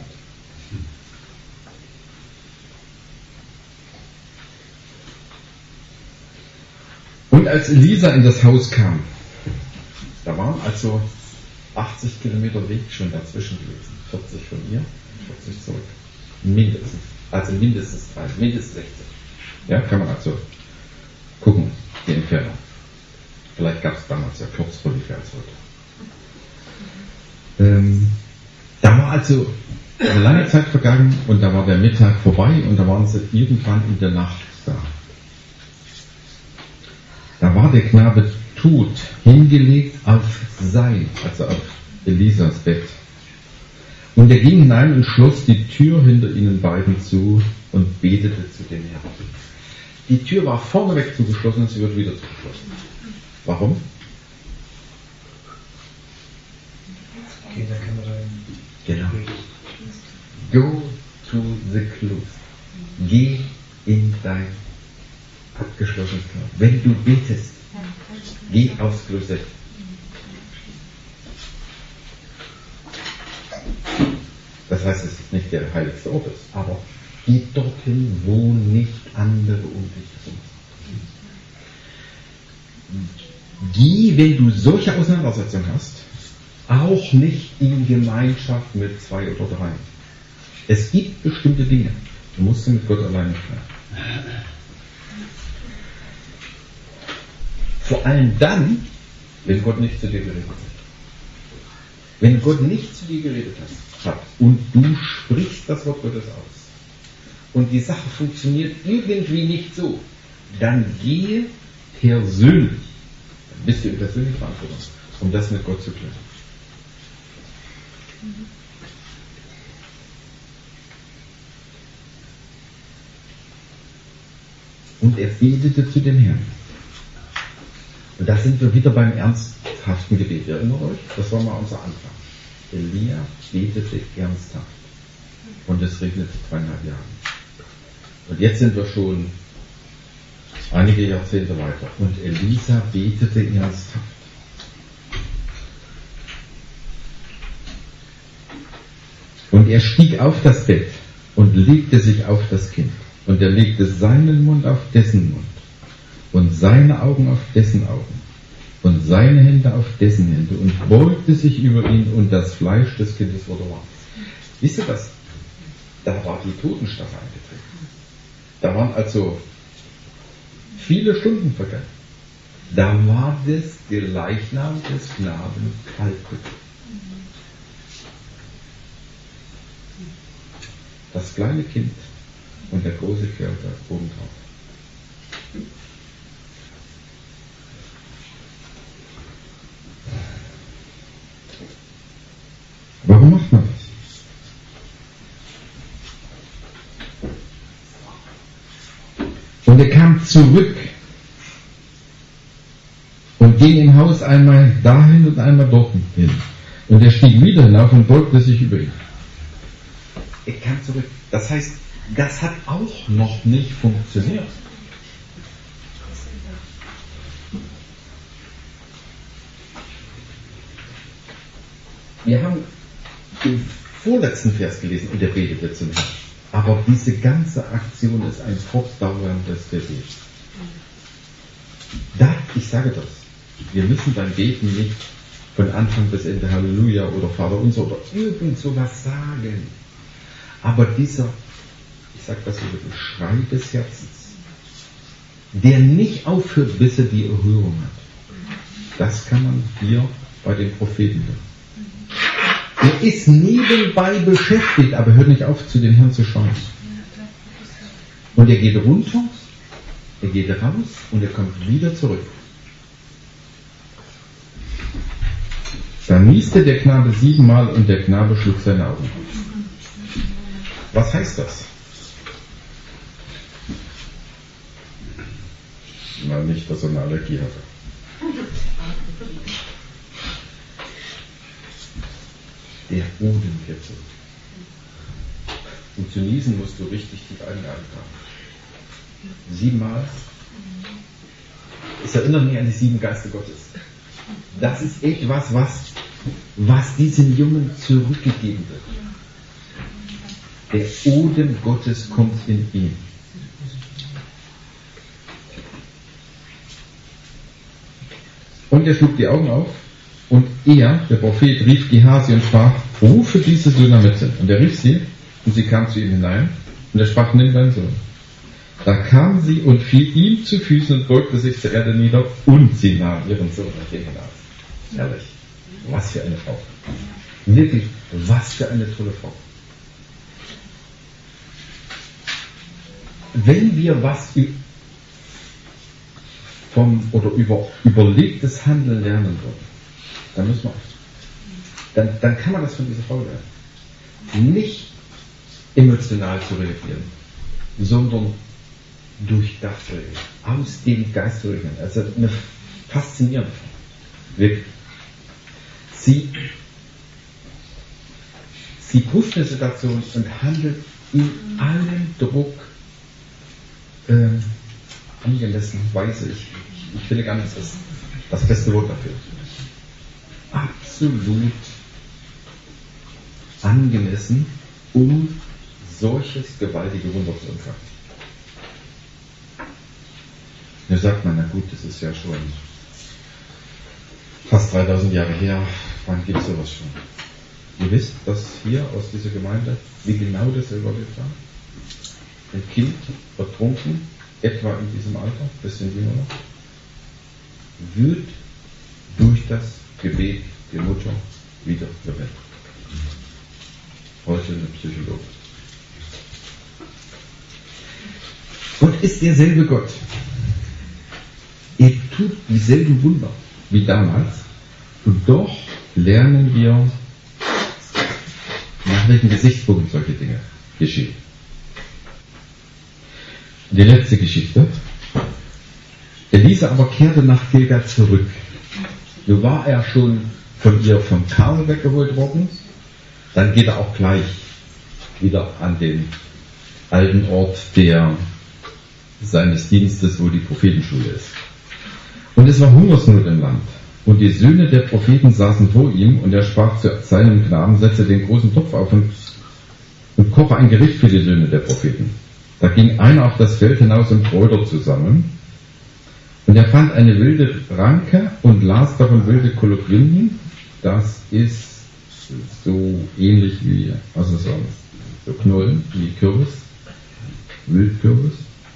Und als Elisa in das Haus kam, da waren also achtzig Kilometer Weg schon dazwischen gewesen. vierzig von ihr, vierzig zurück. Mindestens. Also mindestens dreißig, mindestens sechzig. Ja, kann man also gucken, die Entfernung. Vielleicht gab es damals ja Kurzverläufe als heute. Ähm, da war also eine lange Zeit vergangen und da war der Mittag vorbei und da waren sie irgendwann in der Nacht da. Da war der Knabe tot, hingelegt auf sein, also auf Elisas Bett. Und er ging hinein und schloss die Tür hinter ihnen beiden zu und betete zu dem Herrn. Die Tür war vorneweg zugeschlossen und sie wird wieder zugeschlossen. Warum? Okay, da kann man rein. Genau. Go to the closet. Geh in dein abgeschlossenes Klo. Wenn du betest, geh aufs Klosett. Das heißt, es ist nicht der heiligste Ort ist, aber geh dorthin, wo nicht andere um dich sind. Geh, wenn du solche Auseinandersetzungen hast, auch nicht in Gemeinschaft mit zwei oder drei. Es gibt bestimmte Dinge, du musst sie mit Gott alleine klären. Vor allem dann, wenn Gott nicht zu dir geredet hat. Wenn Gott nicht zu dir geredet hat und du sprichst das Wort Gottes aus und die Sache funktioniert irgendwie nicht so, dann gehe persönlich, dann bist du in persönlicher Verantwortung, um das mit Gott zu klären. Und er betete zu dem Herrn. Und da sind wir wieder beim ernsthaften Gebet. Ihr erinnert euch? Das war mal unser Anfang. Elia betete ernsthaft. Und es regnete dreieinhalb Jahre. Und jetzt sind wir schon einige Jahrzehnte weiter. Und Elisa betete ernsthaft. Und er stieg auf das Bett und legte sich auf das Kind. Und er legte seinen Mund auf dessen Mund und seine Augen auf dessen Augen und seine Hände auf dessen Hände und beugte sich über ihn und das Fleisch des Kindes wurde warm. Wisst ihr das? Da war die Totenstaffel eingetreten. Da waren also viele Stunden vergangen. Da war das Leichnam des Knaben kalt. Das kleine Kind und der große Kerl da oben drauf. Warum macht man das? Und er kam zurück und ging im Haus einmal dahin und einmal dorthin hin. Und er stieg wieder hinauf und beugte sich über ihn. Er kam zurück. Das heißt, das hat auch noch nicht funktioniert. Wir haben den vorletzten Vers gelesen und er betete zum Herrn. Aber diese ganze Aktion ist ein fortdauerndes Gebet. Da, ich sage das, wir müssen beim Beten nicht von Anfang bis Ende Halleluja oder Vater unser oder irgend sowas sagen. Aber dieser, ich sage das so, der Schrei des Herzens, der nicht aufhört, bis er die Erhörung hat, das kann man hier bei den Propheten hören. Er ist nebenbei beschäftigt, aber hört nicht auf, zu den Herrn zu schauen. Und er geht runter, er geht raus und er kommt wieder zurück. Dann nieste der Knabe siebenmal und der Knabe schlug seine Augen auf. Was heißt das? Na, nicht, dass er eine Allergie hatte. Der Boden wird so. Um zu niesen musst du richtig tief eingeatmet haben. Siebenmal. Es erinnert mich an die sieben Geister Gottes. Das ist etwas, was, was diesem Jungen zurückgegeben wird. Der Odem Gottes kommt in ihn. Und er schlug die Augen auf Und er, der Prophet, rief Gehazi und sprach, rufe diese Sunamite. Und er rief sie, und sie kam zu ihm hinein, und er sprach, nimm deinen Sohn. Da kam sie und fiel ihm zu Füßen und beugte sich zur Erde nieder, und sie nahm ihren Sohn und ging hinaus. Herrlich. Was für eine Frau. Wirklich, was für eine tolle Frau. Wenn wir was vom oder über überlegtes Handeln lernen wollen, dann müssen wir, dann, dann kann man das von dieser Frau lernen. Nicht emotional zu reagieren, sondern durchdacht zu reagieren, aus dem Geist zu reagieren. Also eine faszinierende Frau. Wirklich. Sie, sie prüft eine Situation und handelt in allem Druck äh, angemessen, weiß ich. Ich finde gar nicht das, das beste Wort dafür. Absolut angemessen, um solches gewaltige Wunder zu empfangen. Da sagt man, na gut, das ist ja schon fast dreitausend Jahre her, wann gibt es sowas schon? Ihr wisst, dass hier aus dieser Gemeinde, wie genau das überlebt war? Ein Kind ertrunken, etwa in diesem Alter, bisschen jünger noch, wird durch das Gebet der Mutter wieder gerettet. Heute eine Psychologin. Gott ist derselbe Gott. Er tut dieselben Wunder wie damals, und doch lernen wir, nach welchen Gesichtspunkten solche Dinge geschehen. Die letzte Geschichte. Elisa aber kehrte nach Gilgal zurück. Nun war er schon von ihr vom Karmel weggeholt worden, dann geht er auch gleich wieder an den alten Ort der, seines Dienstes, wo die Prophetenschule ist. Und es war Hungersnot im Land. Und die Söhne der Propheten saßen vor ihm, und er sprach zu seinem Knaben, setze den großen Topf auf und, und koche ein Gericht für die Söhne der Propheten. Da ging einer auf das Feld hinaus und Kräuter zusammen. Und er fand eine wilde Ranke und las davon wilde Kolokvinden. Das ist so ähnlich wie, was ist das? So Knollen, wie Kürbis, Wildkürbis.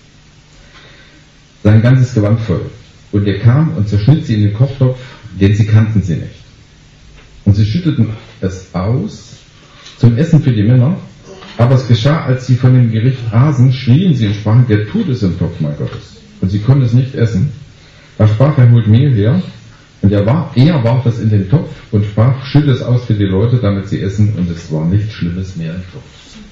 Sein ganzes Gewand voll. Und er kam und zerschnitt sie in den Kochtopf, denn sie kannten sie nicht. Und sie schütteten es aus zum Essen für die Männer. Aber es geschah, als sie von dem Gericht aßen, schrien sie und sprachen, der Tod ist im Topf, mein Gottes. Und sie konnten es nicht essen. Da sprach er, holt Mehl her. Und er, war, er warf es in den Topf und sprach, schütte es aus für die Leute, damit sie essen. Und es war nichts Schlimmes mehr im Topf.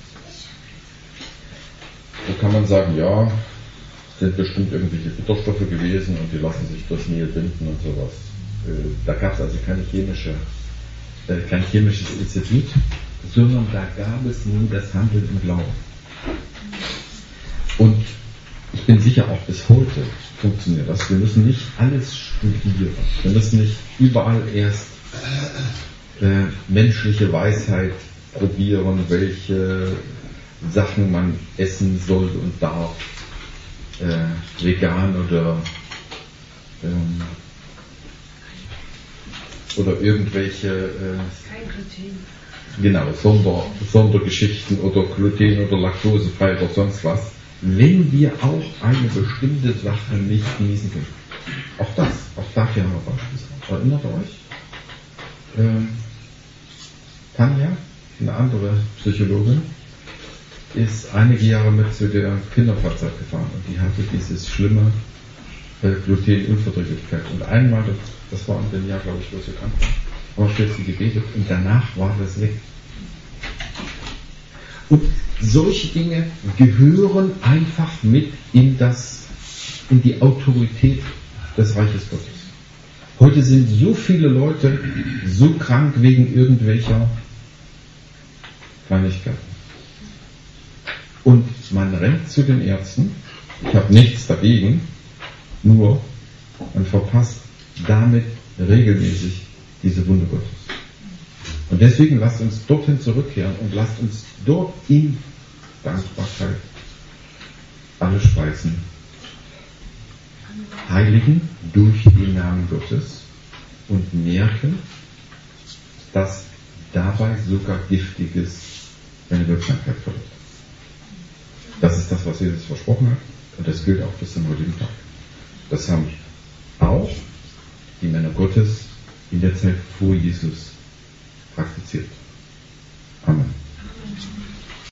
So kann man sagen, ja, sind bestimmt irgendwelche Bitterstoffe gewesen und die lassen sich durch Mehl binden und sowas. Da gab es also keine chemische, äh, kein chemisches Institut, sondern da gab es nur das Handeln im Glauben. Und ich bin sicher, auch bis heute funktioniert das. Wir müssen nicht alles studieren. Wir müssen nicht überall erst äh, menschliche Weisheit probieren, welche Sachen man essen soll und darf. Äh, vegan oder ähm, oder irgendwelche äh, Kein Gluten. Genau, Sonder, Sondergeschichten oder Gluten oder laktosefrei oder sonst was, wenn wir auch eine bestimmte Sache nicht genießen können. Auch das, auch dafür haben wir Beispiele. Erinnert ihr euch? Ähm, Tanja, eine andere Psychologin, ist einige Jahre mit zu der Kinderfreizeit gefahren und die hatte dieses schlimme äh, Glutenunverträglichkeit. Und einmal, das war in dem Jahr, glaube ich, wo sie krank war, aber für sie gebetet und danach war das weg. Und solche Dinge gehören einfach mit in das, in die Autorität des Reiches Gottes. Heute sind so viele Leute so krank wegen irgendwelcher Kleinigkeiten. Und man rennt zu den Ärzten, ich habe nichts dagegen, nur man verpasst damit regelmäßig diese Wunder Gottes. Und deswegen lasst uns dorthin zurückkehren und lasst uns dort in Dankbarkeit alle Speisen heiligen durch den Namen Gottes und merken, dass dabei sogar Giftiges seine Wirksamkeit verliert. Das ist das, was Jesus versprochen hat, und das gilt auch bis zum heutigen Tag. Das haben auch die Männer Gottes in der Zeit vor Jesus praktiziert. Amen.